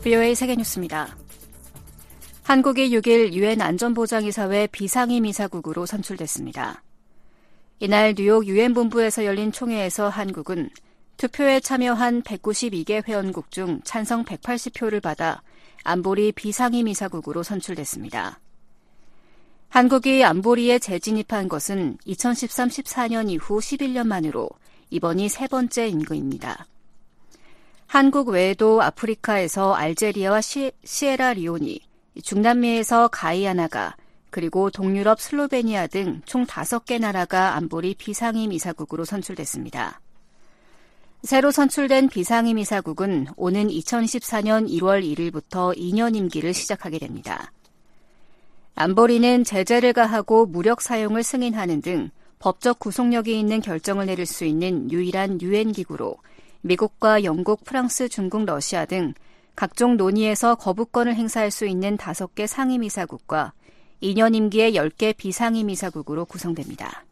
VOA 세계뉴스입니다. 한국이 6일 유엔 안전보장이사회 비상임이사국으로 선출됐습니다. 이날 뉴욕 유엔 본부에서 열린 총회에서 한국은 투표에 참여한 192개 회원국 중 찬성 180표를 받아 안보리 비상임이사국으로 선출됐습니다. 한국이 안보리에 재진입한 것은 2013-14년 이후 11년 만으로 이번이 세 번째 임기입니다. 한국 외에도 아프리카에서 알제리아와 시에라리온이, 중남미에서 가이아나가, 그리고 동유럽 슬로베니아 등 총 5개 나라가 안보리 비상임이사국으로 선출됐습니다. 새로 선출된 비상임이사국은 오는 2024년 1월 1일부터 2년 임기를 시작하게 됩니다. 안보리는 제재를 가하고 무력 사용을 승인하는 등 법적 구속력이 있는 결정을 내릴 수 있는 유일한 유엔 기구로 미국과 영국, 프랑스, 중국, 러시아 등 각종 논의에서 거부권을 행사할 수 있는 5개 상임이사국과 2년 임기의 10개 비상임이사국으로 구성됩니다.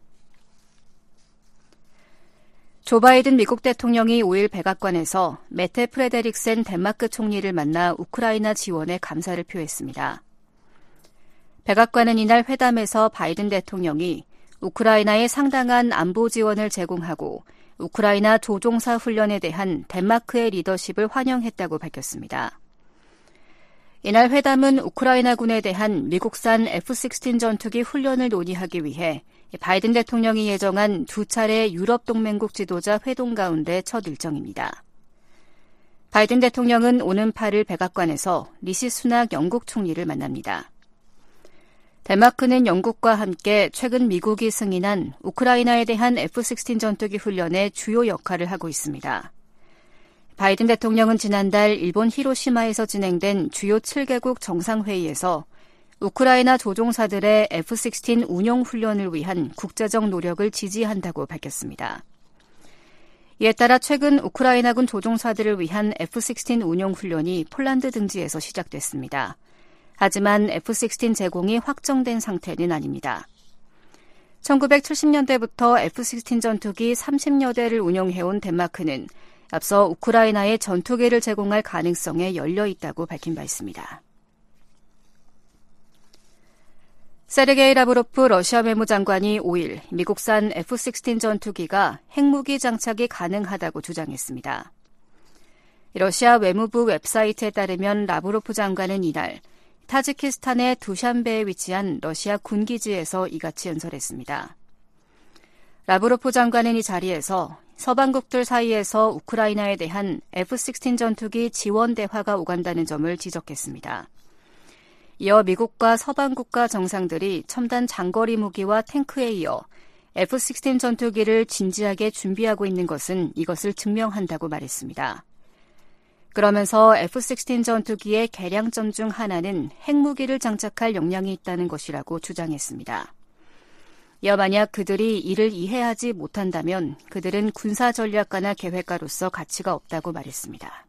조 바이든 미국 대통령이 5일 백악관에서 메테 프레데릭센 덴마크 총리를 만나 우크라이나 지원에 감사를 표했습니다. 백악관은 이날 회담에서 바이든 대통령이 우크라이나에 상당한 안보 지원을 제공하고 우크라이나 조종사 훈련에 대한 덴마크의 리더십을 환영했다고 밝혔습니다. 이날 회담은 우크라이나군에 대한 미국산 F-16 전투기 훈련을 논의하기 위해 바이든 대통령이 예정한 2차례 유럽 동맹국 지도자 회동 가운데 첫 일정입니다. 바이든 대통령은 오는 8일 백악관에서 리시 수낙 영국 총리를 만납니다. 덴마크는 영국과 함께 최근 미국이 승인한 우크라이나에 대한 F-16 전투기 훈련의 주요 역할을 하고 있습니다. 바이든 대통령은 지난달 일본 히로시마에서 진행된 주요 7개국 정상회의에서 우크라이나 조종사들의 F-16 운용 훈련을 위한 국제적 노력을 지지한다고 밝혔습니다. 이에 따라 최근 우크라이나군 조종사들을 위한 F-16 운용 훈련이 폴란드 등지에서 시작됐습니다. 하지만 F-16 제공이 확정된 상태는 아닙니다. 1970년대부터 F-16 전투기 30여 대를 운용해온 덴마크는 앞서 우크라이나에 전투기를 제공할 가능성에 열려 있다고 밝힌 바 있습니다. 세르게이 라브로프 러시아 외무장관이 5일 미국산 F-16 전투기가 핵무기 장착이 가능하다고 주장했습니다. 러시아 외무부 웹사이트에 따르면 라브로프 장관은 이날 타지키스탄의 두샨베에 위치한 러시아 군기지에서 이같이 연설했습니다. 라브로프 장관은 이 자리에서 서방국들 사이에서 우크라이나에 대한 F-16 전투기 지원 대화가 오간다는 점을 지적했습니다. 이어 미국과 서방 국가 정상들이 첨단 장거리 무기와 탱크에 이어 F-16 전투기를 진지하게 준비하고 있는 것은 이것을 증명한다고 말했습니다. 그러면서 F-16 전투기의 개량점 중 하나는 핵무기를 장착할 역량이 있다는 것이라고 주장했습니다. 이어 만약 그들이 이를 이해하지 못한다면 그들은 군사전략가나 계획가로서 가치가 없다고 말했습니다.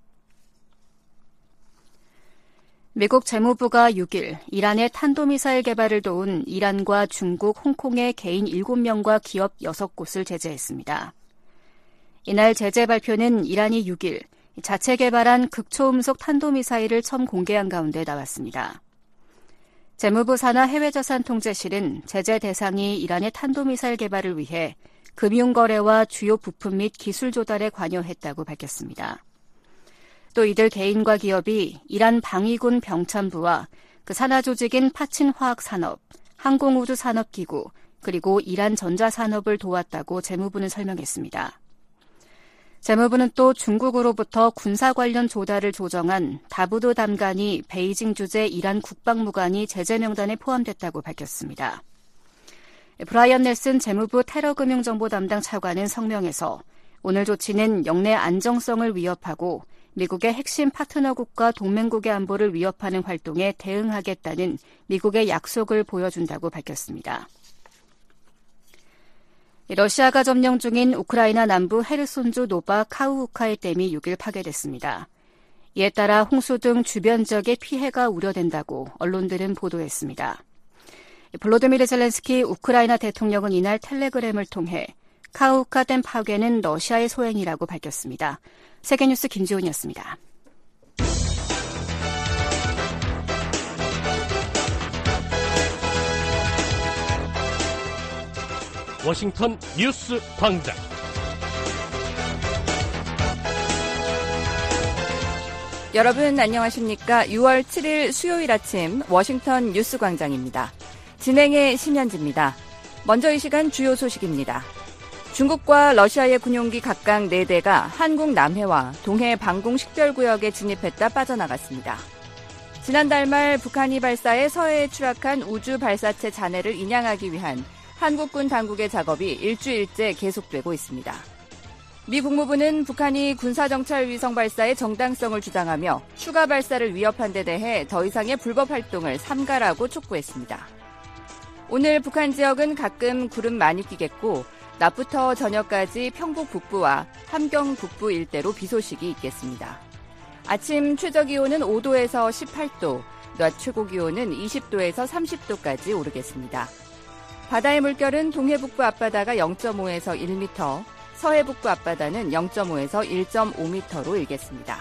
미국 재무부가 6일 이란의 탄도미사일 개발을 도운 이란과 중국, 홍콩의 개인 7명과 기업 6곳을 제재했습니다. 이날 제재 발표는 이란이 6일 자체 개발한 극초음속 탄도미사일을 처음 공개한 가운데 나왔습니다. 재무부 산하 해외자산통제실은 제재 대상이 이란의 탄도미사일 개발을 위해 금융거래와 주요 부품 및 기술 조달에 관여했다고 밝혔습니다. 또 이들 개인과 기업이 이란 방위군 병참부와 그 산하 조직인 파친화학산업, 항공우주산업기구, 그리고 이란 전자산업을 도왔다고 재무부는 설명했습니다. 재무부는 또 중국으로부터 군사 관련 조달을 조정한 다부드 담간이 베이징 주재 이란 국방무관이 제재 명단에 포함됐다고 밝혔습니다. 브라이언 넬슨 재무부 테러금융정보 담당 차관은 성명에서 오늘 조치는 영내 안정성을 위협하고 미국의 핵심 파트너국과 동맹국의 안보를 위협하는 활동에 대응하겠다는 미국의 약속을 보여준다고 밝혔습니다. 러시아가 점령 중인 우크라이나 남부 헤르손주 노바 카우우카의 댐이 6일 파괴됐습니다. 이에 따라 홍수 등 주변 지역의 피해가 우려된다고 언론들은 보도했습니다. 볼로디미르 젤렌스키 우크라이나 대통령은 이날 텔레그램을 통해 카우우카 댐 파괴는 러시아의 소행이라고 밝혔습니다. 세계뉴스 김지훈이었습니다. 워싱턴 뉴스 광장. 여러분 안녕하십니까? 6월 7일 수요일 아침 워싱턴 뉴스 광장입니다. 진행의 신현지입니다. 먼저 이 시간 주요 소식입니다. 중국과 러시아의 군용기 각각 4대가 한국 남해와 동해 방공 식별구역에 진입했다 빠져나갔습니다. 지난달 말 북한이 발사해 서해에 추락한 우주 발사체 잔해를 인양하기 위한 한국군 당국의 작업이 일주일째 계속되고 있습니다. 미 국무부는 북한이 군사정찰 위성 발사의 정당성을 주장하며 추가 발사를 위협한 데 대해 더 이상의 불법 활동을 삼가라고 촉구했습니다. 오늘 북한 지역은 가끔 구름 많이 끼겠고 낮부터 저녁까지 평북 북부와 함경 북부 일대로 비 소식이 있겠습니다. 아침 최저기온은 5도에서 18도, 낮 최고기온은 20도에서 30도까지 오르겠습니다. 바다의 물결은 동해북부 앞바다가 0.5에서 1m, 서해북부 앞바다는 0.5에서 1.5m로 일겠습니다.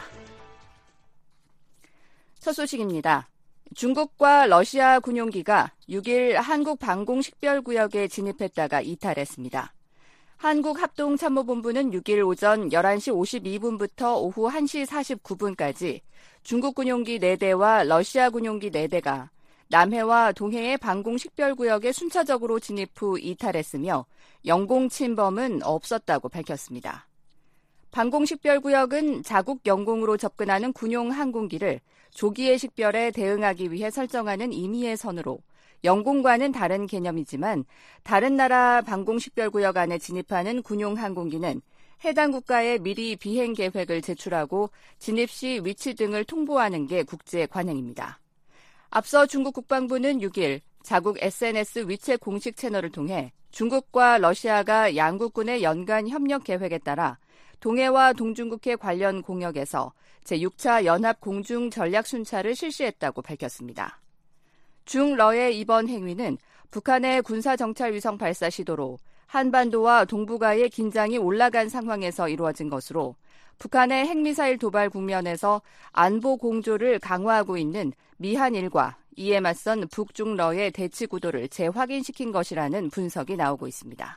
첫 소식입니다. 중국과 러시아 군용기가 6일 한국 방공식별구역에 진입했다가 이탈했습니다. 한국합동참모본부는 6일 오전 11시 52분부터 오후 1시 49분까지 중국 군용기 4대와 러시아 군용기 4대가 남해와 동해의 방공식별구역에 순차적으로 진입 후 이탈했으며 영공 침범은 없었다고 밝혔습니다. 방공식별구역은 자국 영공으로 접근하는 군용 항공기를 조기의 식별에 대응하기 위해 설정하는 임의의 선으로 영공과는 다른 개념이지만 다른 나라 방공식별구역 안에 진입하는 군용 항공기는 해당 국가에 미리 비행 계획을 제출하고 진입 시 위치 등을 통보하는 게 국제 관행입니다. 앞서 중국 국방부는 6일 자국 SNS 위챗 공식 채널을 통해 중국과 러시아가 양국군의 연간 협력 계획에 따라 동해와 동중국해 관련 공역에서 제6차 연합 공중 전략 순찰을 실시했다고 밝혔습니다. 중러의 이번 행위는 북한의 군사정찰 위성 발사 시도로 한반도와 동북아의 긴장이 올라간 상황에서 이루어진 것으로 북한의 핵미사일 도발 국면에서 안보 공조를 강화하고 있는 미한일과 이에 맞선 북중러의 대치 구도를 재확인시킨 것이라는 분석이 나오고 있습니다.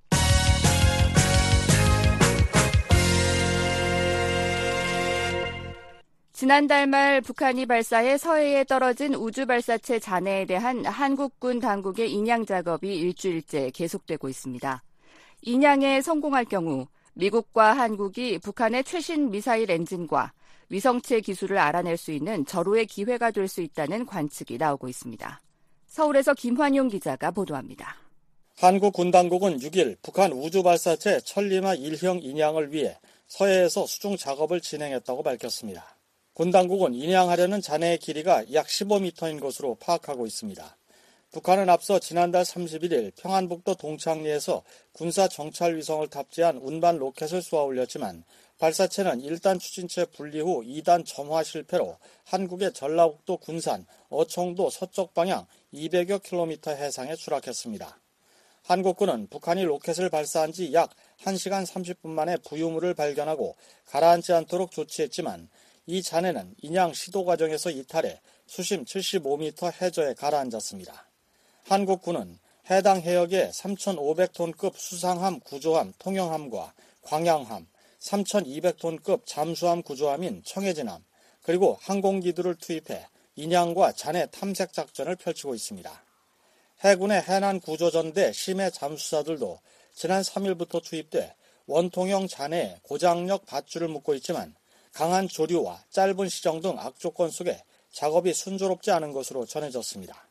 지난달 말 북한이 발사해 서해에 떨어진 우주 발사체 잔해에 대한 한국군 당국의 인양 작업이 일주일째 계속되고 있습니다. 인양에 성공할 경우 미국과 한국이 북한의 최신 미사일 엔진과 위성체 기술을 알아낼 수 있는 절호의 기회가 될 수 있다는 관측이 나오고 있습니다. 서울에서 김환용 기자가 보도합니다. 한국 군 당국은 6일 북한 우주 발사체 천리마 1형 인양을 위해 서해에서 수중 작업을 진행했다고 밝혔습니다. 군 당국은 인양하려는 잔해의 길이가 약 15m인 것으로 파악하고 있습니다. 북한은 앞서 지난달 31일 평안북도 동창리에서 군사 정찰 위성을 탑재한 운반 로켓을 쏘아 올렸지만 발사체는 1단 추진체 분리 후 2단 점화 실패로 한국의 전라북도 군산, 어청도 서쪽 방향 200여 킬로미터 해상에 추락했습니다. 한국군은 북한이 로켓을 발사한 지 약 1시간 30분 만에 부유물을 발견하고 가라앉지 않도록 조치했지만 이 잔해는 인양 시도 과정에서 이탈해 수심 75m 해저에 가라앉았습니다. 한국군은 해당 해역에 3,500톤급 수상함 구조함 통영함과 광양함, 3,200톤급 잠수함 구조함인 청해진함, 그리고 항공기들을 투입해 인양과 잔해 탐색 작전을 펼치고 있습니다. 해군의 해난 구조전대 심해 잠수사들도 지난 3일부터 투입돼 원통형 잔해에 고장력 밧줄을 묶고 있지만 강한 조류와 짧은 시정 등 악조건 속에 작업이 순조롭지 않은 것으로 전해졌습니다.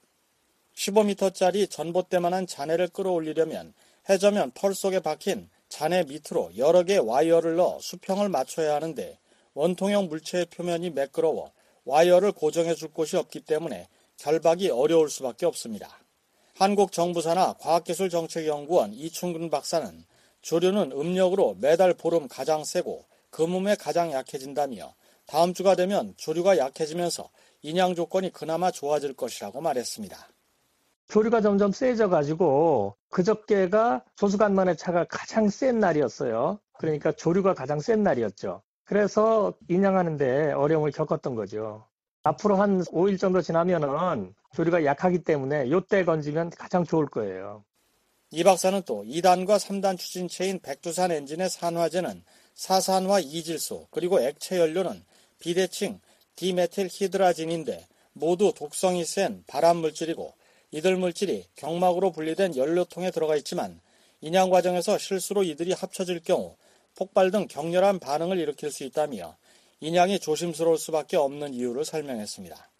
15m짜리 전봇대만한 잔해를 끌어올리려면 해저면 펄 속에 박힌 잔해 밑으로 여러 개의 와이어를 넣어 수평을 맞춰야 하는데 원통형 물체의 표면이 매끄러워 와이어를 고정해 줄 곳이 없기 때문에 결박이 어려울 수밖에 없습니다. 한국정부사나 과학기술정책연구원 이충근 박사는 조류는 음력으로 매달 보름 가장 세고 금음에 가장 약해진다며 다음 주가 되면 조류가 약해지면서 인양 조건이 그나마 좋아질 것이라고 말했습니다. 조류가 점점 세져가지고 그저께가 조수간만의 차가 가장 센 날이었어요. 그러니까 조류가 가장 센 날이었죠. 그래서 인양하는데 어려움을 겪었던 거죠. 앞으로 한 5일 정도 지나면은 조류가 약하기 때문에 요때 건지면 가장 좋을 거예요. 이 박사는 또 2단과 3단 추진체인 백두산 엔진의 산화제는 사산화 이질소 그리고 액체 연료는 비대칭 디메틸 히드라진인데 모두 독성이 센 발암물질이고 이들 물질이 경막으로 분리된 연료통에 들어가 있지만 인양 과정에서 실수로 이들이 합쳐질 경우 폭발 등 격렬한 반응을 일으킬 수 있다며 인양이 조심스러울 수밖에 없는 이유를 설명했습니다.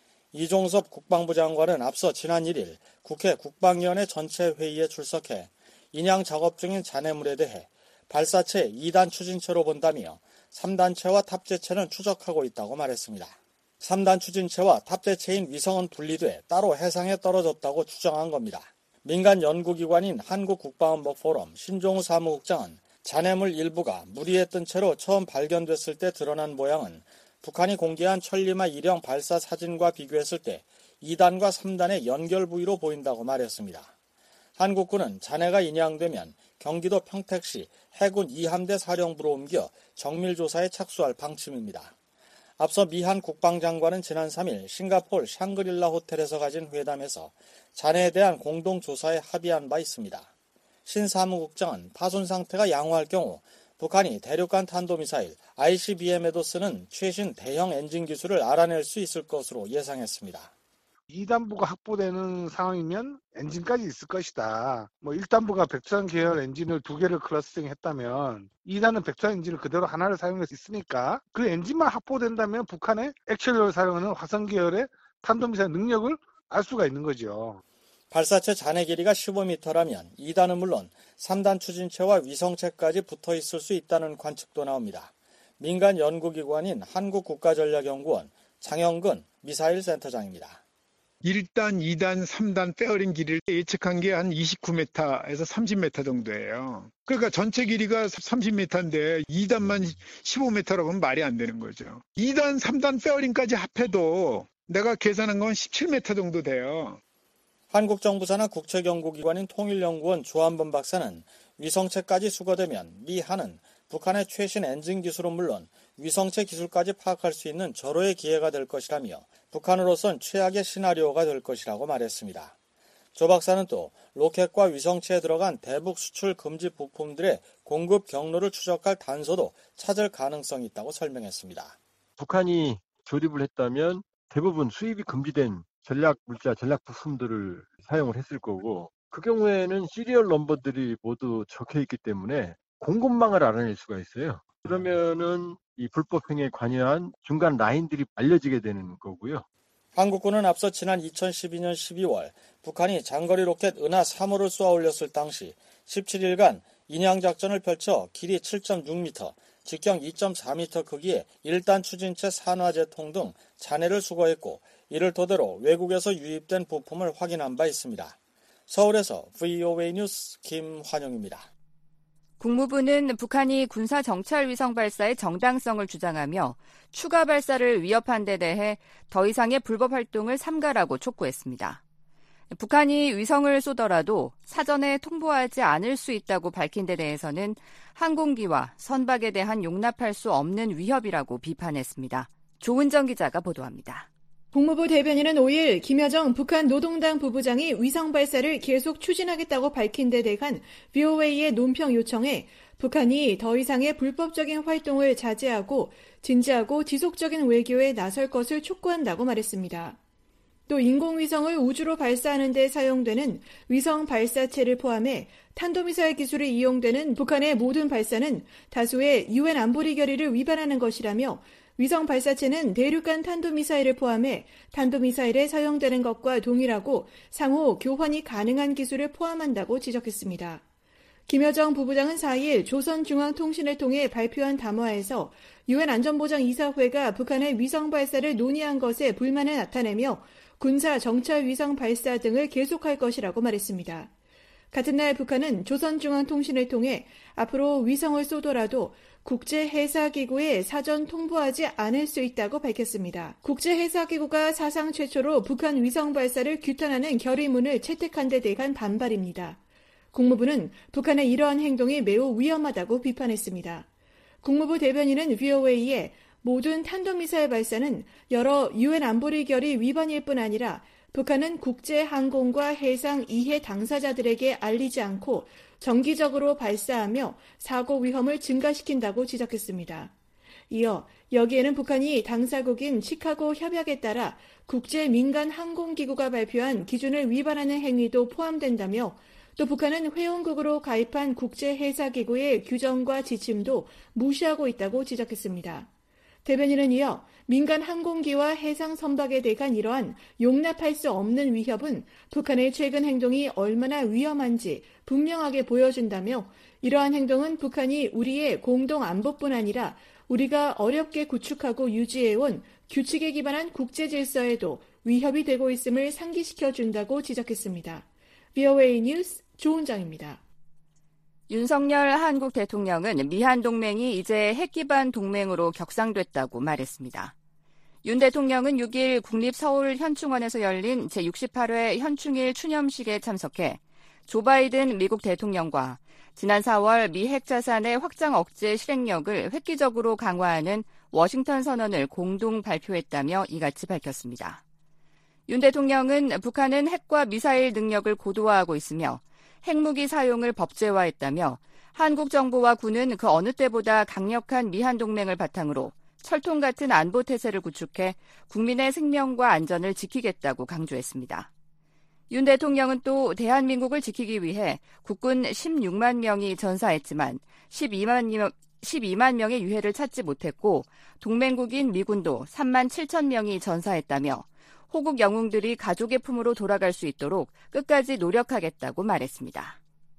이종섭 국방부 장관은 앞서 지난 1일 국회 국방위원회 전체 회의에 출석해 인양 작업 중인 잔해물에 대해 발사체 2단 추진체로 본다며 3단체와 탑재체는 추적하고 있다고 말했습니다. 3단 추진체와 탑재체인 위성은 분리돼 따로 해상에 떨어졌다고 추정한 겁니다. 민간 연구기관인 한국국방안보포럼 신종우 사무국장은 잔해물 일부가 물 위에 뜬 채로 처음 발견됐을 때 드러난 모양은 북한이 공개한 천리마 1형 발사 사진과 비교했을 때 2단과 3단의 연결 부위로 보인다고 말했습니다. 한국군은 잔해가 인양되면 경기도 평택시 해군 2함대 사령부로 옮겨 정밀조사에 착수할 방침입니다. 앞서 미한 국방장관은 지난 3일 싱가포르 샹그릴라 호텔에서 가진 회담에서 잔해에 대한 공동조사에 합의한 바 있습니다. 신 사무국장은 파손 상태가 양호할 경우 북한이 대륙간 탄도미사일 ICBM에도 쓰는 최신 대형 엔진 기술을 알아낼 수 있을 것으로 예상했습니다. 2단부가 확보되는 상황이면 엔진까지 있을 것이다. 1단부가 백두산 계열 엔진을 2개를 클러스팅했다면 2단은 백두산 엔진을 그대로 하나를 사용할 수 있으니까 그 엔진만 확보된다면 북한의 액체연료를 사용하는 화성 계열의 탄도미사일 능력을 알 수가 있는 거죠. 발사체 잔해 길이가 15m라면 2단은 물론 3단 추진체와 위성체까지 붙어 있을 수 있다는 관측도 나옵니다. 민간 연구기관인 한국국가전략연구원 장영근 미사일 센터장입니다. 1단, 2단, 3단 페어링 길이를 예측한 게 한 29m에서 30m 정도예요. 그러니까 전체 길이가 30m인데 2단만 15m라고 하면 말이 안 되는 거죠. 2단, 3단 페어링까지 합해도 내가 계산한 건 17m 정도 돼요. 한국정부 산하 국책연구기관인 통일연구원 조한범 박사는 위성체까지 수거되면 미 한은 북한의 최신 엔진 기술은 물론 위성체 기술까지 파악할 수 있는 절호의 기회가 될 것이라며 북한으로선 최악의 시나리오가 될 것이라고 말했습니다. 조 박사는 또 로켓과 위성체에 들어간 대북 수출 금지 부품들의 공급 경로를 추적할 단서도 찾을 가능성이 있다고 설명했습니다. 북한이 조립을 했다면 대부분 수입이 금지된 전략 물자, 전략 부품들을 사용을 했을 거고 그 경우에는 시리얼 넘버들이 모두 적혀 있기 때문에 공급망을 알아낼 수가 있어요. 그러면은 이 불법 행위에 관여한 중간 라인들이 알려지게 되는 거고요. 한국군은 앞서 지난 2012년 12월 북한이 장거리 로켓 은하 3호를 쏘아 올렸을 당시 17일간 인양작전을 펼쳐 길이 7.6m, 직경 2.4m 크기의 1단 추진체 산화제통 등 잔해를 수거했고 이를 토대로 외국에서 유입된 부품을 확인한 바 있습니다. 서울에서 VOA 뉴스 김환영입니다. 국무부는 북한이 군사 정찰 위성 발사의 정당성을 주장하며 추가 발사를 위협한 데 대해 더 이상의 불법 활동을 삼가라고 촉구했습니다. 북한이 위성을 쏘더라도 사전에 통보하지 않을 수 있다고 밝힌 데 대해서는 항공기와 선박에 대한 용납할 수 없는 위협이라고 비판했습니다. 조은정 기자가 보도합니다. 국무부 대변인은 5일 김여정 북한 노동당 부부장이 위성 발사를 계속 추진하겠다고 밝힌 데 대한 VOA의 논평 요청에 북한이 더 이상의 불법적인 활동을 자제하고 진지하고 지속적인 외교에 나설 것을 촉구한다고 말했습니다. 또 인공위성을 우주로 발사하는 데 사용되는 위성 발사체를 포함해 탄도미사일 기술이 이용되는 북한의 모든 발사는 다수의 UN 안보리 결의를 위반하는 것이라며 위성 발사체는 대륙간 탄도미사일을 포함해 탄도미사일에 사용되는 것과 동일하고 상호 교환이 가능한 기술을 포함한다고 지적했습니다. 김여정 부부장은 4일 조선중앙통신을 통해 발표한 담화에서 UN 안전보장이사회가 북한의 위성 발사를 논의한 것에 불만을 나타내며 군사 정찰 위성 발사 등을 계속할 것이라고 말했습니다. 같은 날 북한은 조선중앙통신을 통해 앞으로 위성을 쏘더라도 국제해사기구에 사전 통보하지 않을 수 있다고 밝혔습니다. 국제해사기구가 사상 최초로 북한 위성 발사를 규탄하는 결의문을 채택한 데 대한 반발입니다. 국무부는 북한의 이러한 행동이 매우 위험하다고 비판했습니다. 국무부 대변인은 VOA에 모든 탄도미사일 발사는 여러 UN 안보리 결의 위반일 뿐 아니라 북한은 국제항공과 해상 이해 당사자들에게 알리지 않고 정기적으로 발사하며 사고 위험을 증가시킨다고 지적했습니다. 이어 여기에는 북한이 당사국인 시카고 협약에 따라 국제민간항공기구가 발표한 기준을 위반하는 행위도 포함된다며 또 북한은 회원국으로 가입한 국제해사기구의 규정과 지침도 무시하고 있다고 지적했습니다. 대변인은 이어 민간 항공기와 해상 선박에 대한 이러한 용납할 수 없는 위협은 북한의 최근 행동이 얼마나 위험한지 분명하게 보여준다며 이러한 행동은 북한이 우리의 공동 안보뿐 아니라 우리가 어렵게 구축하고 유지해온 규칙에 기반한 국제 질서에도 위협이 되고 있음을 상기시켜준다고 지적했습니다. VOA 뉴스 조은정입니다. 윤석열 한국 대통령은 미한 동맹이 이제 핵 기반 동맹으로 격상됐다고 말했습니다. 윤 대통령은 6일 국립서울현충원에서 열린 제68회 현충일 추념식에 참석해 조 바이든 미국 대통령과 지난 4월 미 핵자산의 확장 억제 실행력을 획기적으로 강화하는 워싱턴 선언을 공동 발표했다며 이같이 밝혔습니다. 윤 대통령은 북한은 핵과 미사일 능력을 고도화하고 있으며 핵무기 사용을 법제화했다며 한국 정부와 군은 그 어느 때보다 강력한 미한 동맹을 바탕으로 철통 같은 안보 태세를 구축해 국민의 생명과 안전을 지키겠다고 강조했습니다. 윤 대통령은 또 대한민국을 지키기 위해 국군 16만 명이 전사했지만 12만 명의 유해를 찾지 못했고 동맹국인 미군도 3만 7천 명이 전사했다며 호국 영웅들이 가족의 품으로 돌아갈 수 있도록 끝까지 노력하겠다고 말했습니다.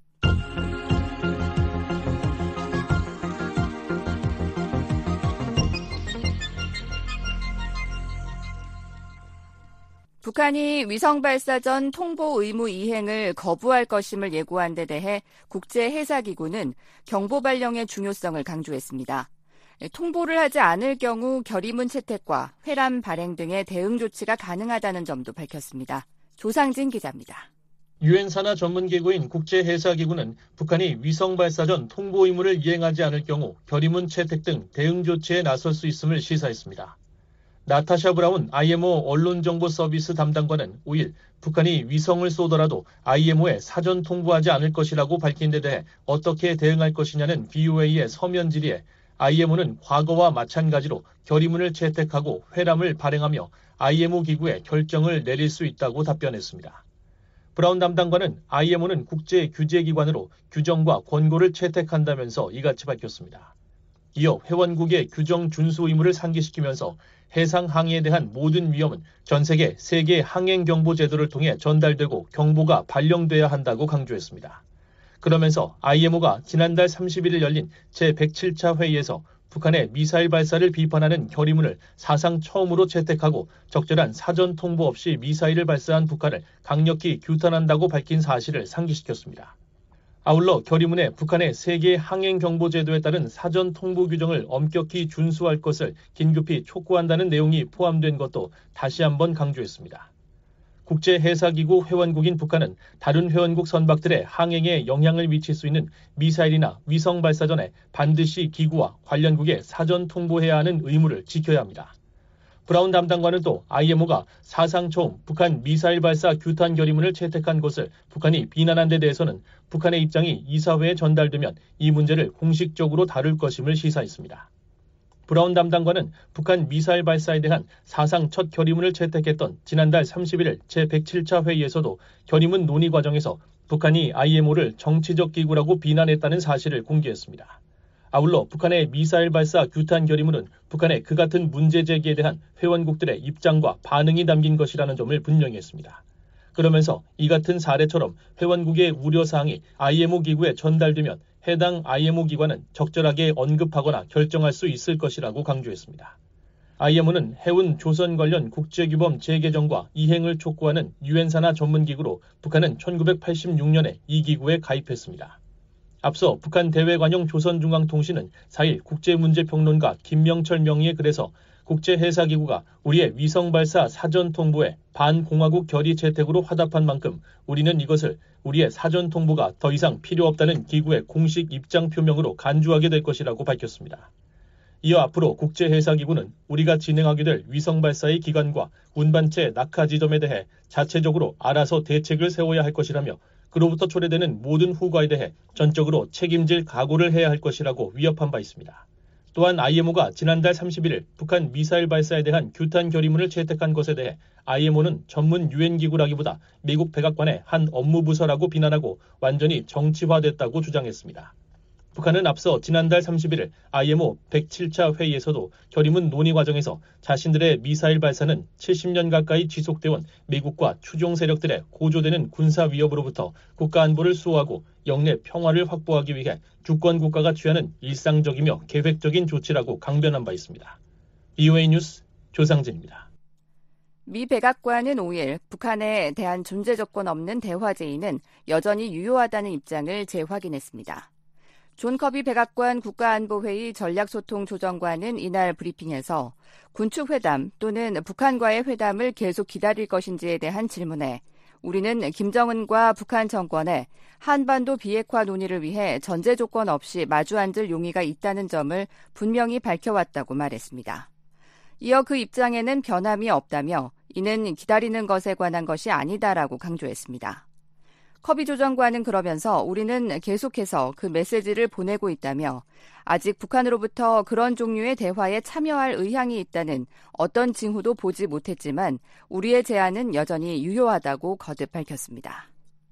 북한이 위성 발사 전 통보 의무 이행을 거부할 것임을 예고한 데 대해 국제해사기구는 경보 발령의 중요성을 강조했습니다. 통보를 하지 않을 경우 결의문 채택과 회람 발행 등의 대응 조치가 가능하다는 점도 밝혔습니다. 조상진 기자입니다. 유엔 산하 전문기구인 국제해사기구는 북한이 위성 발사 전 통보 의무를 이행하지 않을 경우 결의문 채택 등 대응 조치에 나설 수 있음을 시사했습니다. 나타샤 브라운 IMO 언론정보서비스 담당관은 5일 북한이 위성을 쏘더라도 IMO에 사전 통보하지 않을 것이라고 밝힌 데 대해 어떻게 대응할 것이냐는 VOA의 서면 질의에 IMO는 과거와 마찬가지로 결의문을 채택하고 회람을 발행하며 IMO 기구에 결정을 내릴 수 있다고 답변했습니다. 브라운 담당관은 IMO는 국제 규제기관으로 규정과 권고를 채택한다면서 이같이 밝혔습니다. 이어 회원국의 규정 준수 의무를 상기시키면서 해상 항해에 대한 모든 위험은 전 세계 항행경보 제도를 통해 전달되고 경보가 발령돼야 한다고 강조했습니다. 그러면서 IMO가 지난달 31일 열린 제107차 회의에서 북한의 미사일 발사를 비판하는 결의문을 사상 처음으로 채택하고 적절한 사전 통보 없이 미사일을 발사한 북한을 강력히 규탄한다고 밝힌 사실을 상기시켰습니다. 아울러 결의문에 북한의 세계 항행경보제도에 따른 사전 통보 규정을 엄격히 준수할 것을 긴급히 촉구한다는 내용이 포함된 것도 다시 한번 강조했습니다. 국제해사기구 회원국인 북한은 다른 회원국 선박들의 항행에 영향을 미칠 수 있는 미사일이나 위성 발사 전에 반드시 기구와 관련국에 사전 통보해야 하는 의무를 지켜야 합니다. 브라운 담당관은 또 IMO가 사상 처음 북한 미사일 발사 규탄 결의문을 채택한 것을 북한이 비난한 데 대해서는 북한의 입장이 이사회에 전달되면 이 문제를 공식적으로 다룰 것임을 시사했습니다. 브라운 담당관은 북한 미사일 발사에 대한 사상 첫 결의문을 채택했던 지난달 31일 제107차 회의에서도 결의문 논의 과정에서 북한이 IMO를 정치적 기구라고 비난했다는 사실을 공개했습니다. 아울러 북한의 미사일 발사 규탄 결의문은 북한의 그 같은 문제 제기에 대한 회원국들의 입장과 반응이 담긴 것이라는 점을 분명히 했습니다. 그러면서 이 같은 사례처럼 회원국의 우려사항이 IMO 기구에 전달되면 해당 IMO 기관은 적절하게 언급하거나 결정할 수 있을 것이라고 강조했습니다. IMO는 해운 조선 관련 국제규범 재개정과 이행을 촉구하는 유엔 산하 전문기구로 북한은 1986년에 이 기구에 가입했습니다. 앞서 북한 대외관용 조선중앙통신은 4일 국제문제평론가 김명철 명의의 글에서 국제해사기구가 우리의 위성발사 사전 통보에 반공화국 결의 채택으로 화답한 만큼 우리는 이것을 우리의 사전 통보가 더 이상 필요 없다는 기구의 공식 입장 표명으로 간주하게 될 것이라고 밝혔습니다. 이어 앞으로 국제해사기구는 우리가 진행하게 될 위성발사의 기간과 운반체 낙하 지점에 대해 자체적으로 알아서 대책을 세워야 할 것이라며 그로부터 초래되는 모든 후과에 대해 전적으로 책임질 각오를 해야 할 것이라고 위협한 바 있습니다. 또한 IMO가 지난달 31일 북한 미사일 발사에 대한 규탄 결의문을 채택한 것에 대해 IMO는 전문 유엔기구라기보다 미국 백악관의 한 업무부서라고 비난하고 완전히 정치화됐다고 주장했습니다. 북한은 앞서 지난달 31일 IMO 107차 회의에서도 결의문 논의 과정에서 자신들의 미사일 발사는 70년 가까이 지속돼온 미국과 추종 세력들의 고조되는 군사 위협으로부터 국가 안보를 수호하고 영내 평화를 확보하기 위해 주권 국가가 취하는 일상적이며 계획적인 조치라고 강변한 바 있습니다. BOA 뉴스 조상진입니다. 미 백악관은 5일 북한에 대한 존재 조건 없는 대화 제의는 여전히 유효하다는 입장을 재확인했습니다. 존 커비 백악관 국가안보회의 전략소통조정관은 이날 브리핑에서 군축회담 또는 북한과의 회담을 계속 기다릴 것인지에 대한 질문에 우리는 김정은과 북한 정권의 한반도 비핵화 논의를 위해 전제 조건 없이 마주 앉을 용의가 있다는 점을 분명히 밝혀왔다고 말했습니다. 이어 그 입장에는 변함이 없다며 이는 기다리는 것에 관한 것이 아니다라고 강조했습니다. 커비 조정관은 그러면서 우리는 계속해서 그 메시지를 보내고 있다며 아직 북한으로부터 그런 종류의 대화에 참여할 의향이 있다는 어떤 징후도 보지 못했지만 우리의 제안은 여전히 유효하다고 거듭 밝혔습니다.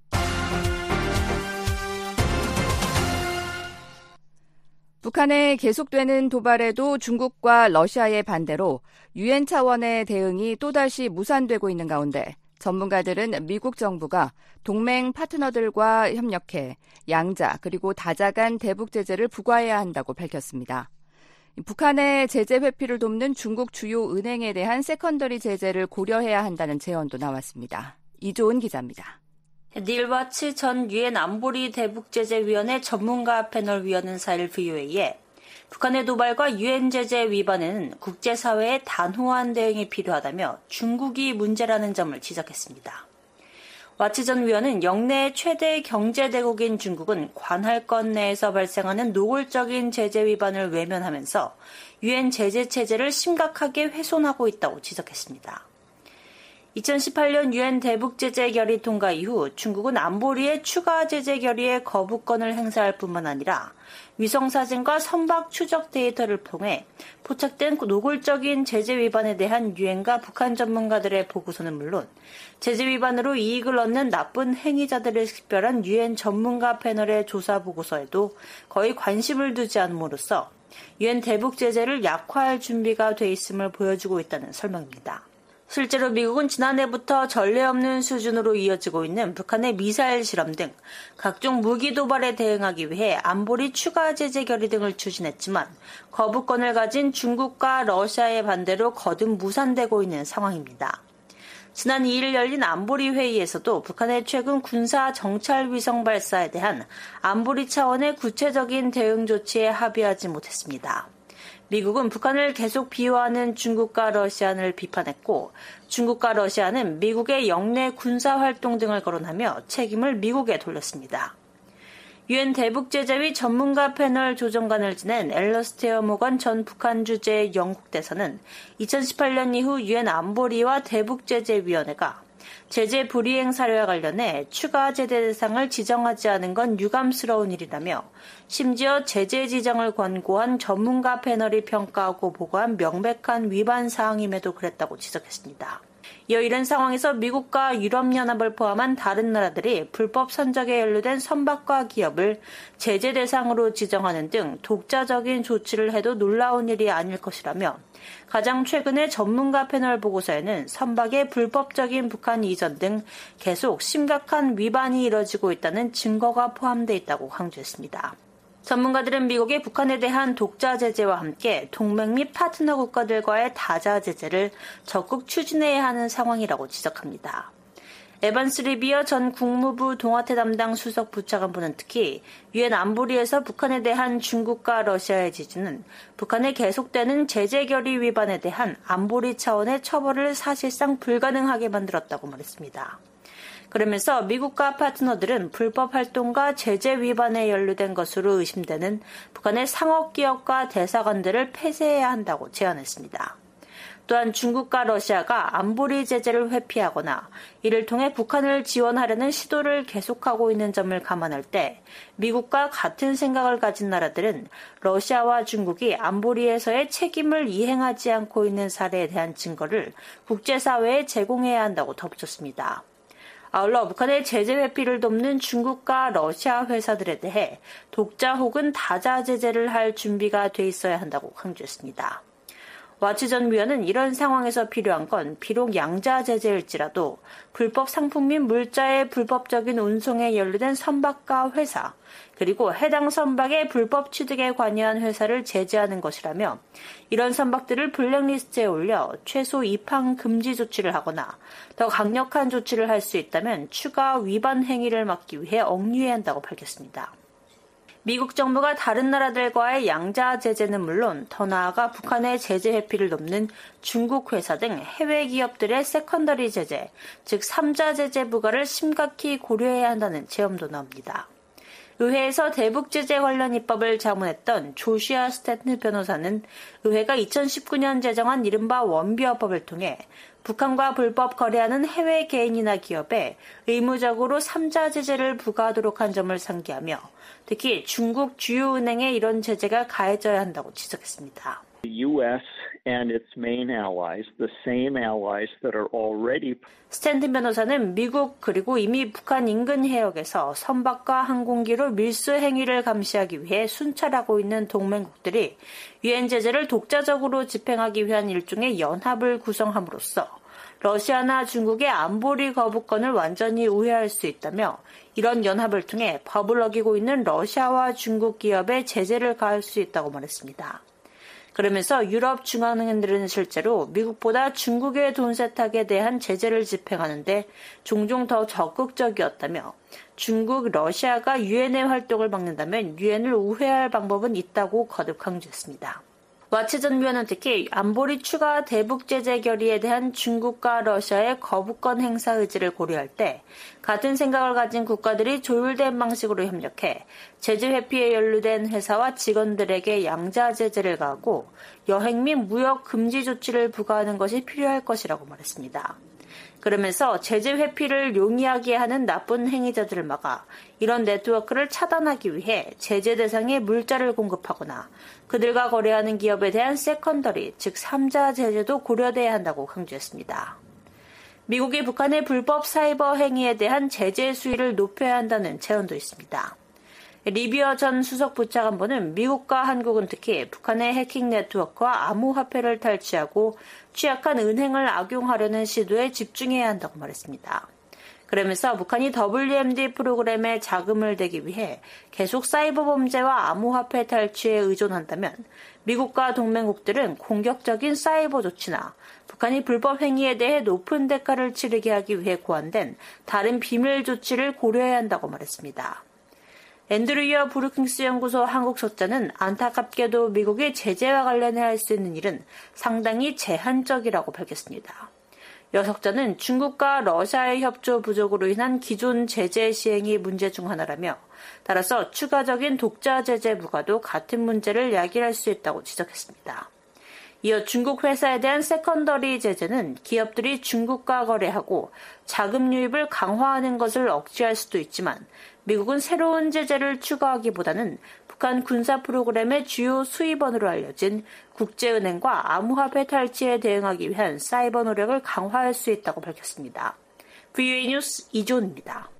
북한의 계속되는 도발에도 중국과 러시아의 반대로 유엔 차원의 대응이 또다시 무산되고 있는 가운데 전문가들은 미국 정부가 동맹 파트너들과 협력해 양자 그리고 다자 간 대북 제재를 부과해야 한다고 밝혔습니다. 북한의 제재 회피를 돕는 중국 주요 은행에 대한 세컨더리 제재를 고려해야 한다는 제언도 나왔습니다. 이조은 기자입니다. 닐 와츠 전 유엔 안보리 대북제재위원회 전문가 패널 위원은 4일 VOA에 북한의 도발과 유엔 제재 위반에는 국제사회의 단호한 대응이 필요하다며 중국이 문제라는 점을 지적했습니다. 와츠 전 위원은 영내의 최대 경제대국인 중국은 관할권 내에서 발생하는 노골적인 제재 위반을 외면하면서 유엔 제재 체제를 심각하게 훼손하고 있다고 지적했습니다. 2018년 유엔 대북제재 결의 통과 이후 중국은 안보리의 추가 제재 결의에 거부권을 행사할 뿐만 아니라 위성사진과 선박 추적 데이터를 통해 포착된 노골적인 제재 위반에 대한 유엔과 북한 전문가들의 보고서는 물론 제재 위반으로 이익을 얻는 나쁜 행위자들을 식별한 유엔 전문가 패널의 조사 보고서에도 거의 관심을 두지 않음으로써 유엔 대북제재를 약화할 준비가 돼 있음을 보여주고 있다는 설명입니다. 실제로 미국은 지난해부터 전례 없는 수준으로 이어지고 있는 북한의 미사일 실험 등 각종 무기 도발에 대응하기 위해 안보리 추가 제재 결의 등을 추진했지만 거부권을 가진 중국과 러시아의 반대로 거듭 무산되고 있는 상황입니다. 지난 2일 열린 안보리 회의에서도 북한의 최근 군사 정찰 위성 발사에 대한 안보리 차원의 구체적인 대응 조치에 합의하지 못했습니다. 미국은 북한을 계속 비호하는 중국과 러시아를 비판했고 중국과 러시아는 미국의 영내 군사활동 등을 거론하며 책임을 미국에 돌렸습니다. 유엔 대북제재위 전문가 패널 조정관을 지낸 엘러스테어 모건 전 북한 주재 영국 대사는 2018년 이후 유엔 안보리와 대북제재위원회가 제재 불이행 사례와 관련해 추가 제재 대상을 지정하지 않은 건 유감스러운 일이라며 심지어 제재 지정을 권고한 전문가 패널이 평가하고 보고한 명백한 위반 사항임에도 그랬다고 지적했습니다. 이어 이런 상황에서 미국과 유럽연합을 포함한 다른 나라들이 불법 선적에 연루된 선박과 기업을 제재 대상으로 지정하는 등 독자적인 조치를 해도 놀라운 일이 아닐 것이라며 가장 최근의 전문가 패널 보고서에는 선박의 불법적인 북한 이전 등 계속 심각한 위반이 이뤄지고 있다는 증거가 포함되어 있다고 강조했습니다. 전문가들은 미국이 북한에 대한 독자 제재와 함께 동맹 및 파트너 국가들과의 다자 제재를 적극 추진해야 하는 상황이라고 지적합니다. 에반스 리비어 전 국무부 동아태 담당 수석 부차관보는 특히 유엔 안보리에서 북한에 대한 중국과 러시아의 지지는 북한의 계속되는 제재 결의 위반에 대한 안보리 차원의 처벌을 사실상 불가능하게 만들었다고 말했습니다. 그러면서 미국과 파트너들은 불법 활동과 제재 위반에 연루된 것으로 의심되는 북한의 상업기업과 대사관들을 폐쇄해야 한다고 제안했습니다. 또한 중국과 러시아가 안보리 제재를 회피하거나 이를 통해 북한을 지원하려는 시도를 계속하고 있는 점을 감안할 때 미국과 같은 생각을 가진 나라들은 러시아와 중국이 안보리에서의 책임을 이행하지 않고 있는 사례에 대한 증거를 국제사회에 제공해야 한다고 덧붙였습니다. 아울러 북한의 제재 회피를 돕는 중국과 러시아 회사들에 대해 독자 혹은 다자 제재를 할 준비가 돼 있어야 한다고 강조했습니다. 와치 전 위원은 이런 상황에서 필요한 건 비록 양자 제재일지라도 불법 상품 및 물자의 불법적인 운송에 연루된 선박과 회사, 그리고 해당 선박의 불법 취득에 관여한 회사를 제재하는 것이라며 이런 선박들을 블랙리스트에 올려 최소 입항 금지 조치를 하거나 더 강력한 조치를 할 수 있다면 추가 위반 행위를 막기 위해 억류해야 한다고 밝혔습니다. 미국 정부가 다른 나라들과의 양자 제재는 물론 더 나아가 북한의 제재 회피를 돕는 중국 회사 등 해외 기업들의 세컨더리 제재, 즉 3자 제재 부과를 심각히 고려해야 한다는 제엄도 나옵니다. 의회에서 대북 제재 관련 입법을 자문했던 조시아 스탠튼 변호사는 의회가 2019년 제정한 이른바 원비어법을 통해 북한과 불법 거래하는 해외 개인이나 기업에 의무적으로 3자 제재를 부과하도록 한 점을 상기하며 특히 중국 주요 은행에 이런 제재가 가해져야 한다고 지적했습니다. 스탠튼 변호사는 미국 그리고 이미 북한 인근 해역에서 선박과 항공기로 밀수 행위를 감시하기 위해 순찰하고 있는 동맹국들이 유엔 제재를 독자적으로 집행하기 위한 일종의 연합을 구성함으로써 러시아나 중국의 안보리 거부권을 완전히 우회할 수 있다며 이런 연합을 통해 법을 어기고 있는 러시아와 중국 기업에 제재를 가할 수 있다고 말했습니다. 그러면서 유럽 중앙은행들은 실제로 미국보다 중국의 돈 세탁에 대한 제재를 집행하는데 종종 더 적극적이었다며 중국, 러시아가 유엔의 활동을 막는다면 유엔을 우회할 방법은 있다고 거듭 강조했습니다. 와치 전 위원은 특히 안보리 추가 대북 제재 결의에 대한 중국과 러시아의 거부권 행사 의지를 고려할 때 같은 생각을 가진 국가들이 조율된 방식으로 협력해 제재 회피에 연루된 회사와 직원들에게 양자 제재를 가하고 여행 및 무역 금지 조치를 부과하는 것이 필요할 것이라고 말했습니다. 그러면서 제재 회피를 용이하게 하는 나쁜 행위자들을 막아 이런 네트워크를 차단하기 위해 제재 대상에 물자를 공급하거나 그들과 거래하는 기업에 대한 세컨더리, 즉 3자 제재도 고려돼야 한다고 강조했습니다. 미국이 북한의 불법 사이버 행위에 대한 제재 수위를 높여야 한다는 제언도 있습니다. 리비어 전 수석 부차관보는 미국과 한국은 특히 북한의 해킹 네트워크와 암호화폐를 탈취하고 취약한 은행을 악용하려는 시도에 집중해야 한다고 말했습니다. 그러면서 북한이 WMD 프로그램에 자금을 대기 위해 계속 사이버 범죄와 암호화폐 탈취에 의존한다면 미국과 동맹국들은 공격적인 사이버 조치나 북한이 불법 행위에 대해 높은 대가를 치르게 하기 위해 고안된 다른 비밀 조치를 고려해야 한다고 말했습니다. 앤드류 브루킹스 연구소 한국 석자는 안타깝게도 미국이 제재와 관련해 할 수 있는 일은 상당히 제한적이라고 밝혔습니다. 여석자는 중국과 러시아의 협조 부족으로 인한 기존 제재 시행이 문제 중 하나라며 따라서 추가적인 독자 제재 부과도 같은 문제를 야기할 수 있다고 지적했습니다. 이어 중국 회사에 대한 세컨더리 제재는 기업들이 중국과 거래하고 자금 유입을 강화하는 것을 억제할 수도 있지만 미국은 새로운 제재를 추가하기보다는 북한 군사 프로그램의 주요 수입원으로 알려진 국제은행과 암호화폐 탈취에 대응하기 위한 사이버 노력을 강화할 수 있다고 밝혔습니다. VOA 뉴스 이조은입니다.